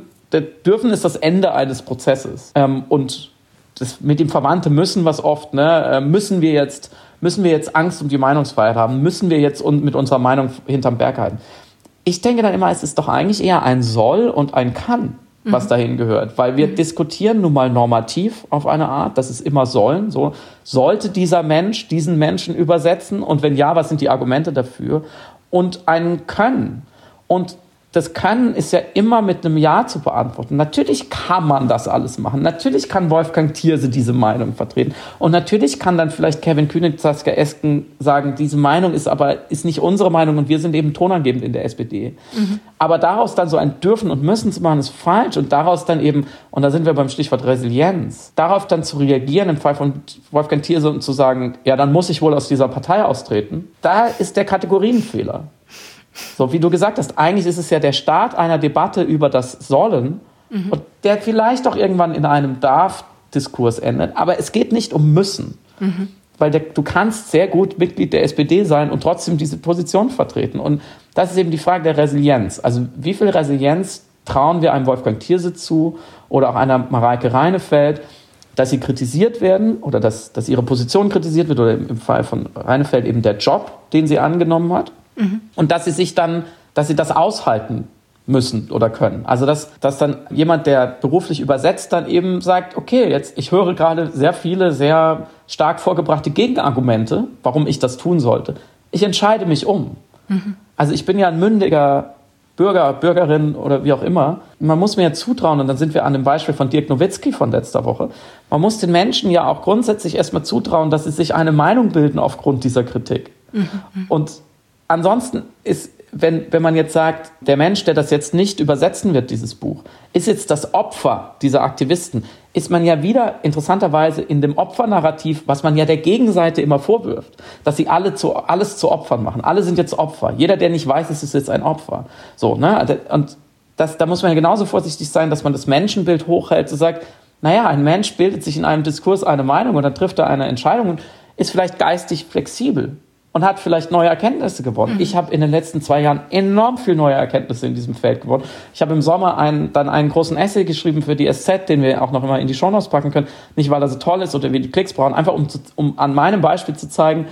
dürfen ist das Ende eines Prozesses. Und das mit dem Verwandte müssen, was oft, müssen wir jetzt Angst um die Meinungsfreiheit haben, müssen wir jetzt mit unserer Meinung hinterm Berg halten. Ich denke dann immer, es ist doch eigentlich eher ein Soll und ein Kann, was dahin gehört. Weil wir diskutieren nun mal normativ auf eine Art, das ist immer sollen. So, sollte dieser Mensch diesen Menschen übersetzen? Und wenn ja, was sind die Argumente dafür? Und ein Können. Und das Können ist ja immer mit einem Ja zu beantworten. Natürlich kann man das alles machen. Natürlich kann Wolfgang Thierse diese Meinung vertreten. Und natürlich kann dann vielleicht Kevin Kühnert, Saskia Esken sagen, diese Meinung ist nicht unsere Meinung und wir sind eben tonangebend in der SPD. Aber daraus dann so ein Dürfen und Müssen zu machen, ist falsch. Und daraus dann eben, und da sind wir beim Stichwort Resilienz, darauf dann zu reagieren im Fall von Wolfgang Thierse und zu sagen, ja, dann muss ich wohl aus dieser Partei austreten, da ist der Kategorienfehler. So, wie du gesagt hast, eigentlich ist es ja der Start einer Debatte über das Sollen und der vielleicht auch irgendwann in einem Darf-Diskurs endet. Aber es geht nicht um Müssen, weil du kannst sehr gut Mitglied der SPD sein und trotzdem diese Position vertreten. Und das ist eben die Frage der Resilienz. Also wie viel Resilienz trauen wir einem Wolfgang Thierse zu oder auch einer Mareike Reinefeld, dass sie kritisiert werden oder dass ihre Position kritisiert wird oder im Fall von Reinefeld eben der Job, den sie angenommen hat. Und dass sie das aushalten müssen oder können. Also dass dann jemand, der beruflich übersetzt, dann eben sagt, okay, ich höre gerade sehr viele, sehr stark vorgebrachte Gegenargumente, warum ich das tun sollte. Ich entscheide mich um. Also ich bin ja ein mündiger Bürger, Bürgerin oder wie auch immer. Man muss mir ja zutrauen, und dann sind wir an dem Beispiel von Dirk Nowitzki von letzter Woche, man muss den Menschen ja auch grundsätzlich erstmal zutrauen, dass sie sich eine Meinung bilden aufgrund dieser Kritik. Und ansonsten ist, wenn man jetzt sagt, der Mensch, der das jetzt nicht übersetzen wird, dieses Buch, ist jetzt das Opfer dieser Aktivisten, ist man ja wieder interessanterweise in dem Opfernarrativ, was man ja der Gegenseite immer vorwirft, dass sie alles zu Opfern machen. Alle sind jetzt Opfer. Jeder, der nicht weiß, ist jetzt ein Opfer. So, ne? Und da muss man ja genauso vorsichtig sein, dass man das Menschenbild hochhält, so sagt, naja, ein Mensch bildet sich in einem Diskurs eine Meinung und dann trifft er eine Entscheidung und ist vielleicht geistig flexibel und hat vielleicht neue Erkenntnisse gewonnen. Ich habe in den letzten 2 Jahren enorm viel neue Erkenntnisse in diesem Feld gewonnen. Ich habe im Sommer dann einen großen Essay geschrieben für die SZ, den wir auch noch immer in die Shownotes packen können. Nicht, weil er so toll ist oder wir die Klicks brauchen, einfach um an meinem Beispiel zu zeigen,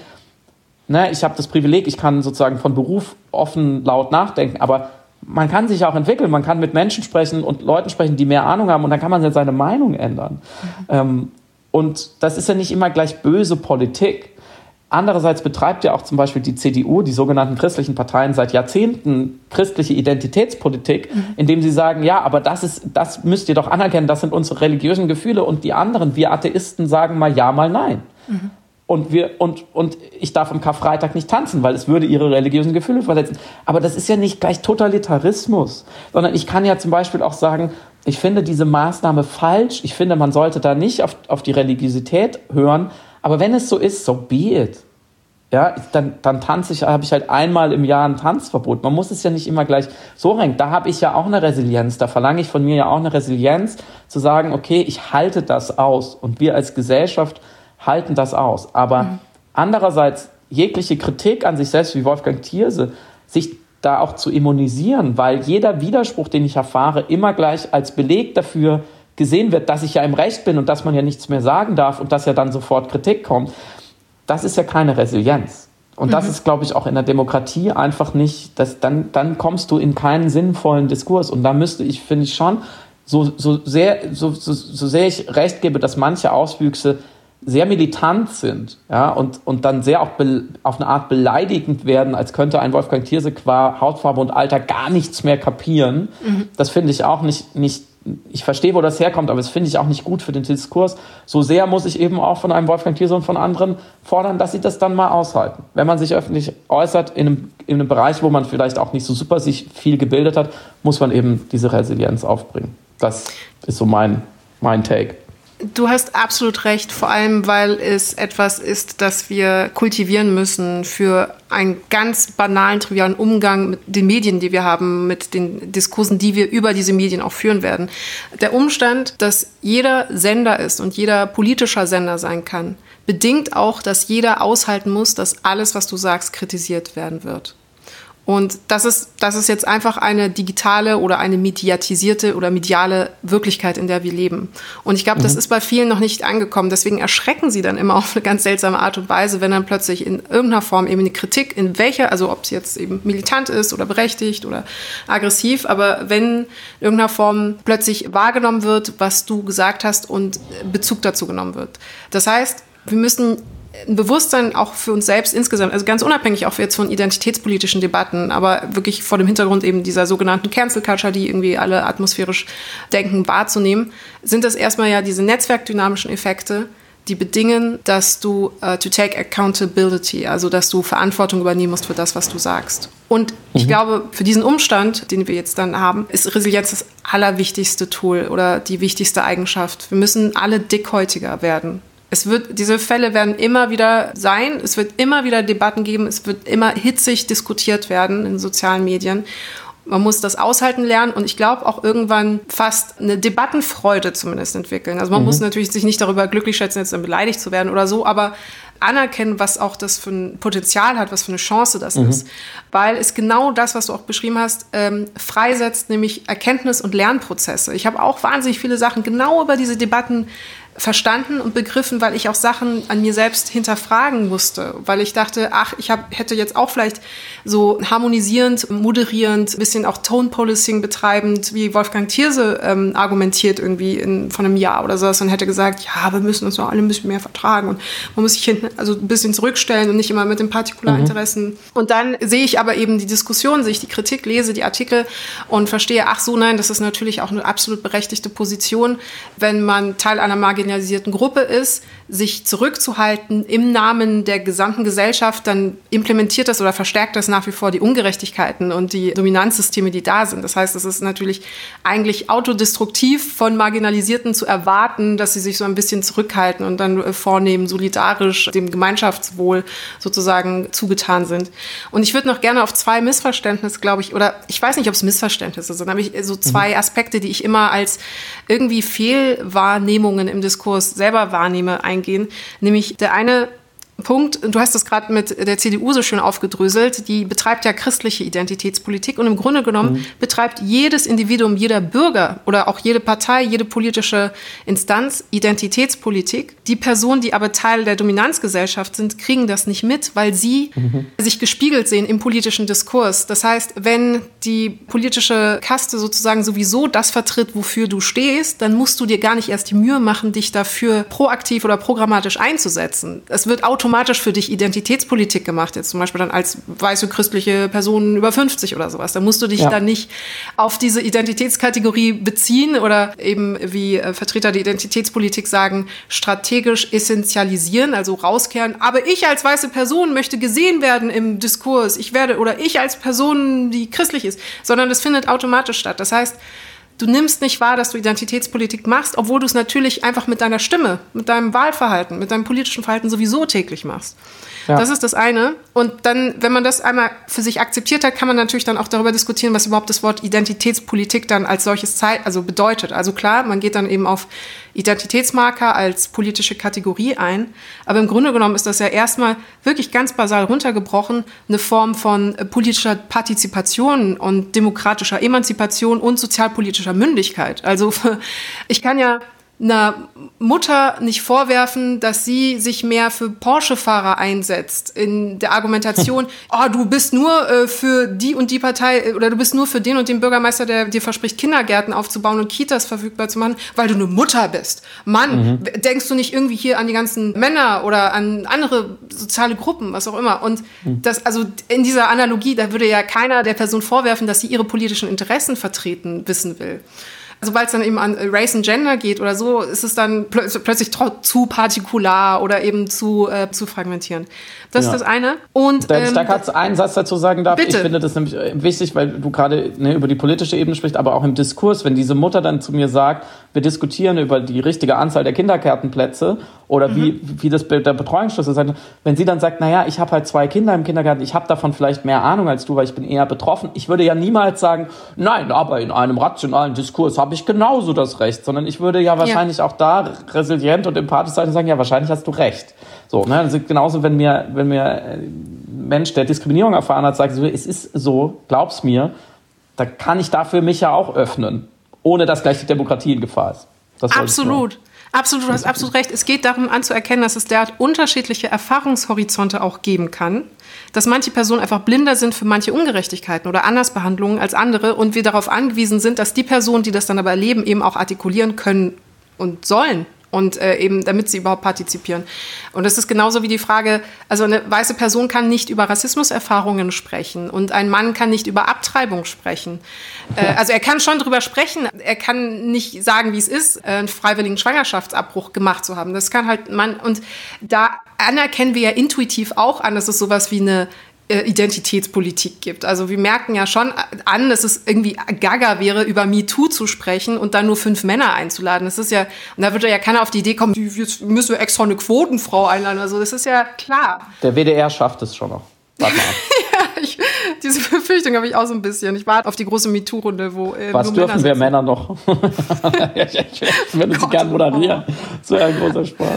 ne, ich habe das Privileg, ich kann sozusagen von Beruf offen laut nachdenken, aber man kann sich auch entwickeln, man kann mit Menschen sprechen und Leuten sprechen, die mehr Ahnung haben und dann kann man ja seine Meinung ändern. Und das ist ja nicht immer gleich böse Politik. Andererseits betreibt ja auch zum Beispiel die CDU, die sogenannten christlichen Parteien, seit Jahrzehnten christliche Identitätspolitik, indem sie sagen, ja, aber das müsst ihr doch anerkennen, das sind unsere religiösen Gefühle und die anderen, wir Atheisten, sagen mal ja, mal nein. Und ich darf am Karfreitag nicht tanzen, weil es würde ihre religiösen Gefühle verletzen. Aber das ist ja nicht gleich Totalitarismus, sondern ich kann ja zum Beispiel auch sagen, ich finde diese Maßnahme falsch, ich finde, man sollte da nicht auf die Religiosität hören, aber wenn es so ist, so be it. Ja, dann habe ich halt einmal im Jahr ein Tanzverbot. Man muss es ja nicht immer gleich so rein. Da habe ich ja auch eine Resilienz. Da verlange ich von mir ja auch eine Resilienz, zu sagen, okay, ich halte das aus. Und wir als Gesellschaft halten das aus. Aber andererseits jegliche Kritik an sich selbst, wie Wolfgang Thierse, sich da auch zu immunisieren, weil jeder Widerspruch, den ich erfahre, immer gleich als Beleg dafür gesehen wird, dass ich ja im Recht bin und dass man ja nichts mehr sagen darf und dass ja dann sofort Kritik kommt. Das ist ja keine Resilienz. Und das ist, glaube ich, auch in der Demokratie einfach nicht, dann kommst du in keinen sinnvollen Diskurs. Und da müsste ich, finde ich schon, so sehr ich recht gebe, dass manche Auswüchse sehr militant sind, ja, und dann sehr auch auf eine Art beleidigend werden, als könnte ein Wolfgang Thierse qua Hautfarbe und Alter gar nichts mehr kapieren. Das finde ich auch nicht, ich verstehe, wo das herkommt, aber das finde ich auch nicht gut für den Diskurs. So sehr muss ich eben auch von einem Wolfgang Thierse und von anderen fordern, dass sie das dann mal aushalten. Wenn man sich öffentlich äußert in einem Bereich, wo man vielleicht auch nicht so super sich viel gebildet hat, muss man eben diese Resilienz aufbringen. Das ist so mein Take. Du hast absolut recht, vor allem, weil es etwas ist, das wir kultivieren müssen für einen ganz banalen, trivialen Umgang mit den Medien, die wir haben, mit den Diskursen, die wir über diese Medien auch führen werden. Der Umstand, dass jeder Sender ist und jeder politischer Sender sein kann, bedingt auch, dass jeder aushalten muss, dass alles, was du sagst, kritisiert werden wird. Und das ist jetzt einfach eine digitale oder eine mediatisierte oder mediale Wirklichkeit, in der wir leben. Und ich glaube, das ist bei vielen noch nicht angekommen. Deswegen erschrecken sie dann immer auf eine ganz seltsame Art und Weise, wenn dann plötzlich in irgendeiner Form eben eine Kritik, in welcher, also ob es jetzt eben militant ist oder berechtigt oder aggressiv, aber wenn in irgendeiner Form plötzlich wahrgenommen wird, was du gesagt hast und Bezug dazu genommen wird. Das heißt, wir müssen ein Bewusstsein auch für uns selbst insgesamt, also ganz unabhängig auch jetzt von identitätspolitischen Debatten, aber wirklich vor dem Hintergrund eben dieser sogenannten Cancel Culture, die irgendwie alle atmosphärisch denken, wahrzunehmen, sind das erstmal ja diese netzwerkdynamischen Effekte, die bedingen, dass du to take accountability, also dass du Verantwortung übernehmen musst für das, was du sagst. Und ich glaube, für diesen Umstand, den wir jetzt dann haben, ist Resilienz das allerwichtigste Tool oder die wichtigste Eigenschaft. Wir müssen alle dickhäutiger werden. Diese Fälle werden immer wieder sein, es wird immer wieder Debatten geben, es wird immer hitzig diskutiert werden in sozialen Medien. Man muss das aushalten lernen und ich glaube auch irgendwann fast eine Debattenfreude zumindest entwickeln. Also man muss natürlich sich nicht darüber glücklich schätzen, jetzt dann beleidigt zu werden oder so, aber anerkennen, was auch das für ein Potenzial hat, was für eine Chance das ist. Weil es genau das, was du auch beschrieben hast, freisetzt, nämlich Erkenntnis- und Lernprozesse. Ich habe auch wahnsinnig viele Sachen genau über diese Debatten verstanden und begriffen, weil ich auch Sachen an mir selbst hinterfragen musste, weil ich dachte, hätte jetzt auch vielleicht so harmonisierend, moderierend, ein bisschen auch Tone-Policing betreibend, wie Wolfgang Thierse argumentiert irgendwie von einem Jahr oder sowas und hätte gesagt, ja, wir müssen uns doch alle ein bisschen mehr vertragen und man muss sich hinten also ein bisschen zurückstellen und nicht immer mit den Partikularinteressen. Und dann sehe ich aber eben die Diskussion, sehe ich die Kritik, lese die Artikel und verstehe, nein, das ist natürlich auch eine absolut berechtigte Position, wenn man Teil einer marginalisierten Gruppe ist, sich zurückzuhalten im Namen der gesamten Gesellschaft, dann implementiert das oder verstärkt das nach wie vor die Ungerechtigkeiten und die Dominanzsysteme, die da sind. Das heißt, es ist natürlich eigentlich autodestruktiv von Marginalisierten zu erwarten, dass sie sich so ein bisschen zurückhalten und dann vornehmen, solidarisch dem Gemeinschaftswohl sozusagen zugetan sind. Und ich würde noch gerne auf zwei Missverständnisse, glaube ich, oder ich weiß nicht, ob es Missverständnisse sind, aber so zwei Aspekte, die ich immer als irgendwie Fehlwahrnehmungen im Diskurs selber wahrnehme, eingehen. Nämlich der eine Punkt, du hast das gerade mit der CDU so schön aufgedröselt, die betreibt ja christliche Identitätspolitik und im Grunde genommen betreibt jedes Individuum, jeder Bürger oder auch jede Partei, jede politische Instanz Identitätspolitik. Die Personen, die aber Teil der Dominanzgesellschaft sind, kriegen das nicht mit, weil sie sich gespiegelt sehen im politischen Diskurs. Das heißt, wenn die politische Kaste sozusagen sowieso das vertritt, wofür du stehst, dann musst du dir gar nicht erst die Mühe machen, dich dafür proaktiv oder programmatisch einzusetzen. Es wird automatisch für dich Identitätspolitik gemacht, jetzt zum Beispiel dann als weiße christliche Person über 50 oder sowas. Da musst du dich dann nicht auf diese Identitätskategorie beziehen oder eben, wie Vertreter der Identitätspolitik sagen, strategisch essentialisieren, also rauskehren. Aber ich als weiße Person möchte gesehen werden im Diskurs. Ich als Person, die christlich ist, sondern das findet automatisch statt. Das heißt, du nimmst nicht wahr, dass du Identitätspolitik machst, obwohl du es natürlich einfach mit deiner Stimme, mit deinem Wahlverhalten, mit deinem politischen Verhalten sowieso täglich machst. Ja. Das ist das eine. Und dann, wenn man das einmal für sich akzeptiert hat, kann man natürlich dann auch darüber diskutieren, was überhaupt das Wort Identitätspolitik dann als solches bedeutet. Also klar, man geht dann eben auf Identitätsmarker als politische Kategorie ein. Aber im Grunde genommen ist das ja erstmal wirklich ganz basal runtergebrochen eine Form von politischer Partizipation und demokratischer Emanzipation und sozialpolitischer Mündigkeit. Also ich kann ja einer Mutter nicht vorwerfen, dass sie sich mehr für Porsche-Fahrer einsetzt in der Argumentation, du bist nur für die und die Partei oder du bist nur für den und den Bürgermeister, der dir verspricht, Kindergärten aufzubauen und Kitas verfügbar zu machen, weil du eine Mutter bist. Mann, denkst du nicht irgendwie hier an die ganzen Männer oder an andere soziale Gruppen, was auch immer. Und das, also in dieser Analogie, da würde ja keiner der Person vorwerfen, dass sie ihre politischen Interessen vertreten wissen will. sobald es dann eben an Race and Gender geht oder so, ist es dann plötzlich zu partikular oder eben zu fragmentierend. Das ist das eine. Und da kann ich einen Satz dazu sagen darf. Bitte. Ich finde das nämlich wichtig, weil du gerade über die politische Ebene sprichst, aber auch im Diskurs, wenn diese Mutter dann zu mir sagt, wir diskutieren über die richtige Anzahl der Kindergärtenplätze oder wie das der Betreuungsschluss ist. Wenn sie dann sagt, naja, ich habe halt 2 Kinder im Kindergarten, ich habe davon vielleicht mehr Ahnung als du, weil ich bin eher betroffen. Ich würde ja niemals sagen, nein, aber in einem rationalen Diskurs habe ich genauso das Recht, sondern ich würde ja wahrscheinlich auch da resilient und empathisch sein und sagen, ja, wahrscheinlich hast du recht. So, ne? Also genauso, wenn mir ein Mensch, der Diskriminierung erfahren hat, sagt, es ist so, glaub's mir, da kann ich dafür mich ja auch öffnen, ohne dass gleich die Demokratie in Gefahr ist. Absolut. Absolut, du hast absolut recht. Es geht darum anzuerkennen, dass es derart unterschiedliche Erfahrungshorizonte auch geben kann, dass manche Personen einfach blinder sind für manche Ungerechtigkeiten oder Andersbehandlungen als andere und wir darauf angewiesen sind, dass die Personen, die das dann aber erleben, eben auch artikulieren können und sollen. Und eben, damit sie überhaupt partizipieren. Und das ist genauso wie die Frage, also eine weiße Person kann nicht über Rassismuserfahrungen sprechen und ein Mann kann nicht über Abtreibung sprechen. Also er kann schon drüber sprechen, er kann nicht sagen, wie es ist, einen freiwilligen Schwangerschaftsabbruch gemacht zu haben. Das kann halt man, und da anerkennen wir ja intuitiv auch an, dass es sowas wie eine Identitätspolitik gibt. Also wir merken ja schon an, dass es irgendwie gaga wäre, über MeToo zu sprechen und dann nur 5 Männer einzuladen. Das ist ja, und da würde ja keiner auf die Idee kommen, jetzt müssen wir extra eine Quotenfrau einladen. Also das ist ja klar. Der WDR schafft es schon noch. Warte mal ab. Diese Befürchtung habe ich auch so ein bisschen. Ich warte auf die große MeToo-Runde, wo was nur dürfen wir Männer noch? Ich würde sie gerne moderieren. So ein großer Spaß.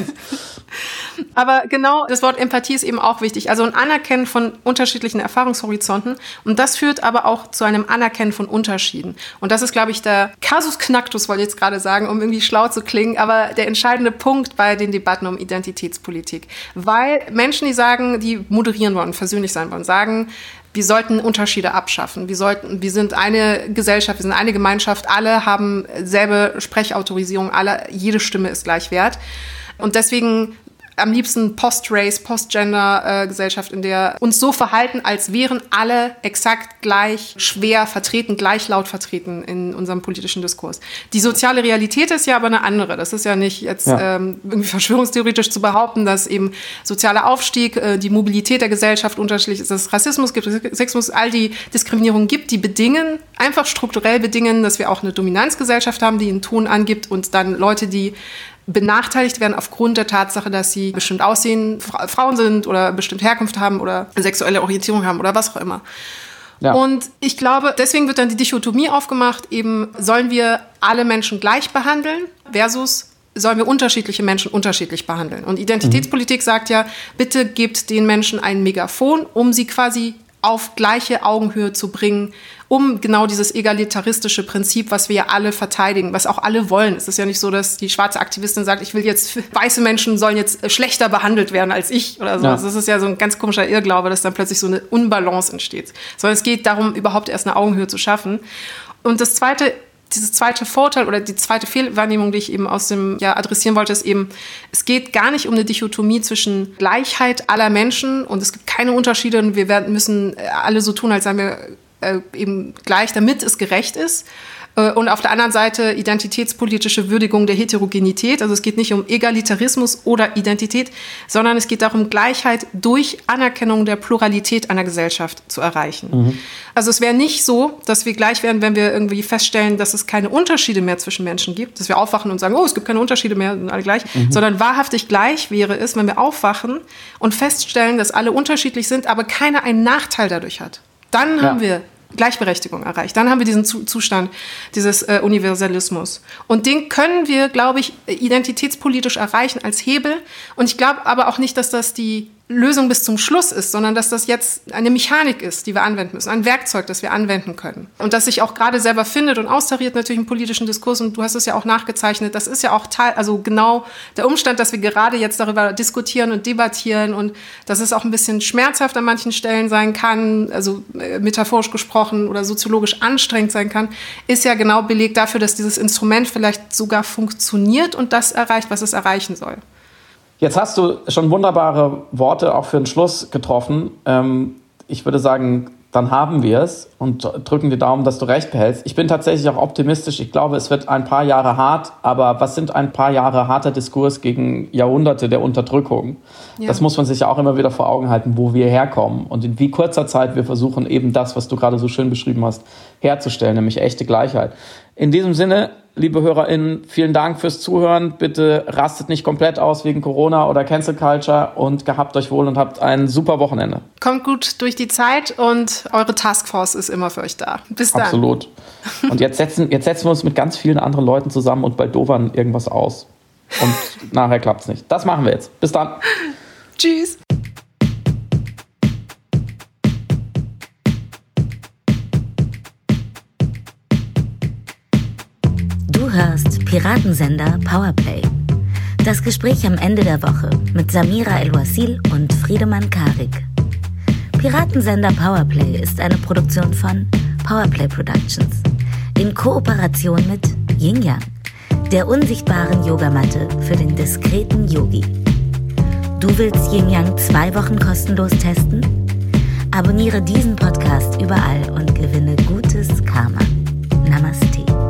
Aber genau, das Wort Empathie ist eben auch wichtig. Also ein Anerkennen von unterschiedlichen Erfahrungshorizonten. Und das führt aber auch zu einem Anerkennen von Unterschieden. Und das ist, glaube ich, der Casus Knacktus, wollte ich jetzt gerade sagen, um irgendwie schlau zu klingen, aber der entscheidende Punkt bei den Debatten um Identitätspolitik. Weil Menschen, die sagen, die moderieren wollen, versöhnlich sein wollen, sagen, wir sollten Unterschiede abschaffen. Wir sind eine Gesellschaft, wir sind eine Gemeinschaft, alle haben selbe Sprechautorisierung, jede Stimme ist gleich wert. Und deswegen am liebsten Post-Race, Post-Gender-Gesellschaft, in der uns so verhalten, als wären alle exakt gleich schwer vertreten, gleich laut vertreten in unserem politischen Diskurs. Die soziale Realität ist ja aber eine andere. Das ist ja nicht jetzt irgendwie verschwörungstheoretisch zu behaupten, dass eben sozialer Aufstieg, die Mobilität der Gesellschaft unterschiedlich ist, dass es Rassismus gibt, Sexismus, all die Diskriminierungen gibt, die bedingen, einfach strukturell bedingen, dass wir auch eine Dominanzgesellschaft haben, die einen Ton angibt und dann Leute, die benachteiligt werden aufgrund der Tatsache, dass sie bestimmt aussehen, Frauen sind oder bestimmt Herkunft haben oder sexuelle Orientierung haben oder was auch immer. Ja. Und ich glaube, deswegen wird dann die Dichotomie aufgemacht, eben sollen wir alle Menschen gleich behandeln versus sollen wir unterschiedliche Menschen unterschiedlich behandeln. Und Identitätspolitik sagt ja, bitte gebt den Menschen ein Megafon, um sie quasi auf gleiche Augenhöhe zu bringen, um genau dieses egalitaristische Prinzip, was wir ja alle verteidigen, was auch alle wollen. Es ist ja nicht so, dass die schwarze Aktivistin sagt, ich will jetzt, weiße Menschen sollen jetzt schlechter behandelt werden als ich oder so. Ja. Also das ist ja so ein ganz komischer Irrglaube, dass dann plötzlich so eine Unbalance entsteht. Sondern es geht darum, überhaupt erst eine Augenhöhe zu schaffen. Und dieses zweite Vorteil oder die zweite Fehlwahrnehmung, die ich eben adressieren wollte, ist eben, es geht gar nicht um eine Dichotomie zwischen Gleichheit aller Menschen und es gibt keine Unterschiede und wir müssen alle so tun, als seien wir eben gleich, damit es gerecht ist. Und auf der anderen Seite identitätspolitische Würdigung der Heterogenität. Also es geht nicht um Egalitarismus oder Identität, sondern es geht darum, Gleichheit durch Anerkennung der Pluralität einer Gesellschaft zu erreichen. Also es wäre nicht so, dass wir gleich wären, wenn wir irgendwie feststellen, dass es keine Unterschiede mehr zwischen Menschen gibt, dass wir aufwachen und sagen, oh, es gibt keine Unterschiede mehr, sind alle gleich, sondern wahrhaftig gleich wäre es, wenn wir aufwachen und feststellen, dass alle unterschiedlich sind, aber keiner einen Nachteil dadurch hat. Dann haben wir Gleichberechtigung erreicht. Dann haben wir diesen Zustand dieses Universalismus. Und den können wir, glaube ich, identitätspolitisch erreichen als Hebel. Und ich glaube aber auch nicht, dass das die Lösung bis zum Schluss ist, sondern dass das jetzt eine Mechanik ist, die wir anwenden müssen, ein Werkzeug, das wir anwenden können. Und das sich auch gerade selber findet und austariert natürlich im politischen Diskurs. Und du hast es ja auch nachgezeichnet. Das ist ja auch also genau der Umstand, dass wir gerade jetzt darüber diskutieren und debattieren und dass es auch ein bisschen schmerzhaft an manchen Stellen sein kann, also metaphorisch gesprochen oder soziologisch anstrengend sein kann, ist ja genau Beleg dafür, dass dieses Instrument vielleicht sogar funktioniert und das erreicht, was es erreichen soll. Jetzt hast du schon wunderbare Worte auch für den Schluss getroffen. Ich würde sagen, dann haben wir es und drücken die Daumen, dass du recht behältst. Ich bin tatsächlich auch optimistisch. Ich glaube, es wird ein paar Jahre hart, aber was sind ein paar Jahre harter Diskurs gegen Jahrhunderte der Unterdrückung? Ja. Das muss man sich ja auch immer wieder vor Augen halten, wo wir herkommen und in wie kurzer Zeit wir versuchen, eben das, was du gerade so schön beschrieben hast, herzustellen, nämlich echte Gleichheit. In diesem Sinne, liebe HörerInnen, vielen Dank fürs Zuhören. Bitte rastet nicht komplett aus wegen Corona oder Cancel Culture und gehabt euch wohl und habt ein super Wochenende. Kommt gut durch die Zeit und eure Taskforce ist immer für euch da. Bis dann. Absolut. Und jetzt setzen wir uns mit ganz vielen anderen Leuten zusammen und bei Dovern irgendwas aus. Und nachher klappt's nicht. Das machen wir jetzt. Bis dann. Tschüss. Du hörst Piratensender Powerplay. Das Gespräch am Ende der Woche mit Samira El-Wasil und Friedemann Karik. Piratensender Powerplay ist eine Produktion von Powerplay Productions in Kooperation mit Yin Yang, der unsichtbaren Yogamatte für den diskreten Yogi. Du willst Yin Yang 2 Wochen kostenlos testen? Abonniere diesen Podcast überall und gewinne gutes Karma. Namaste.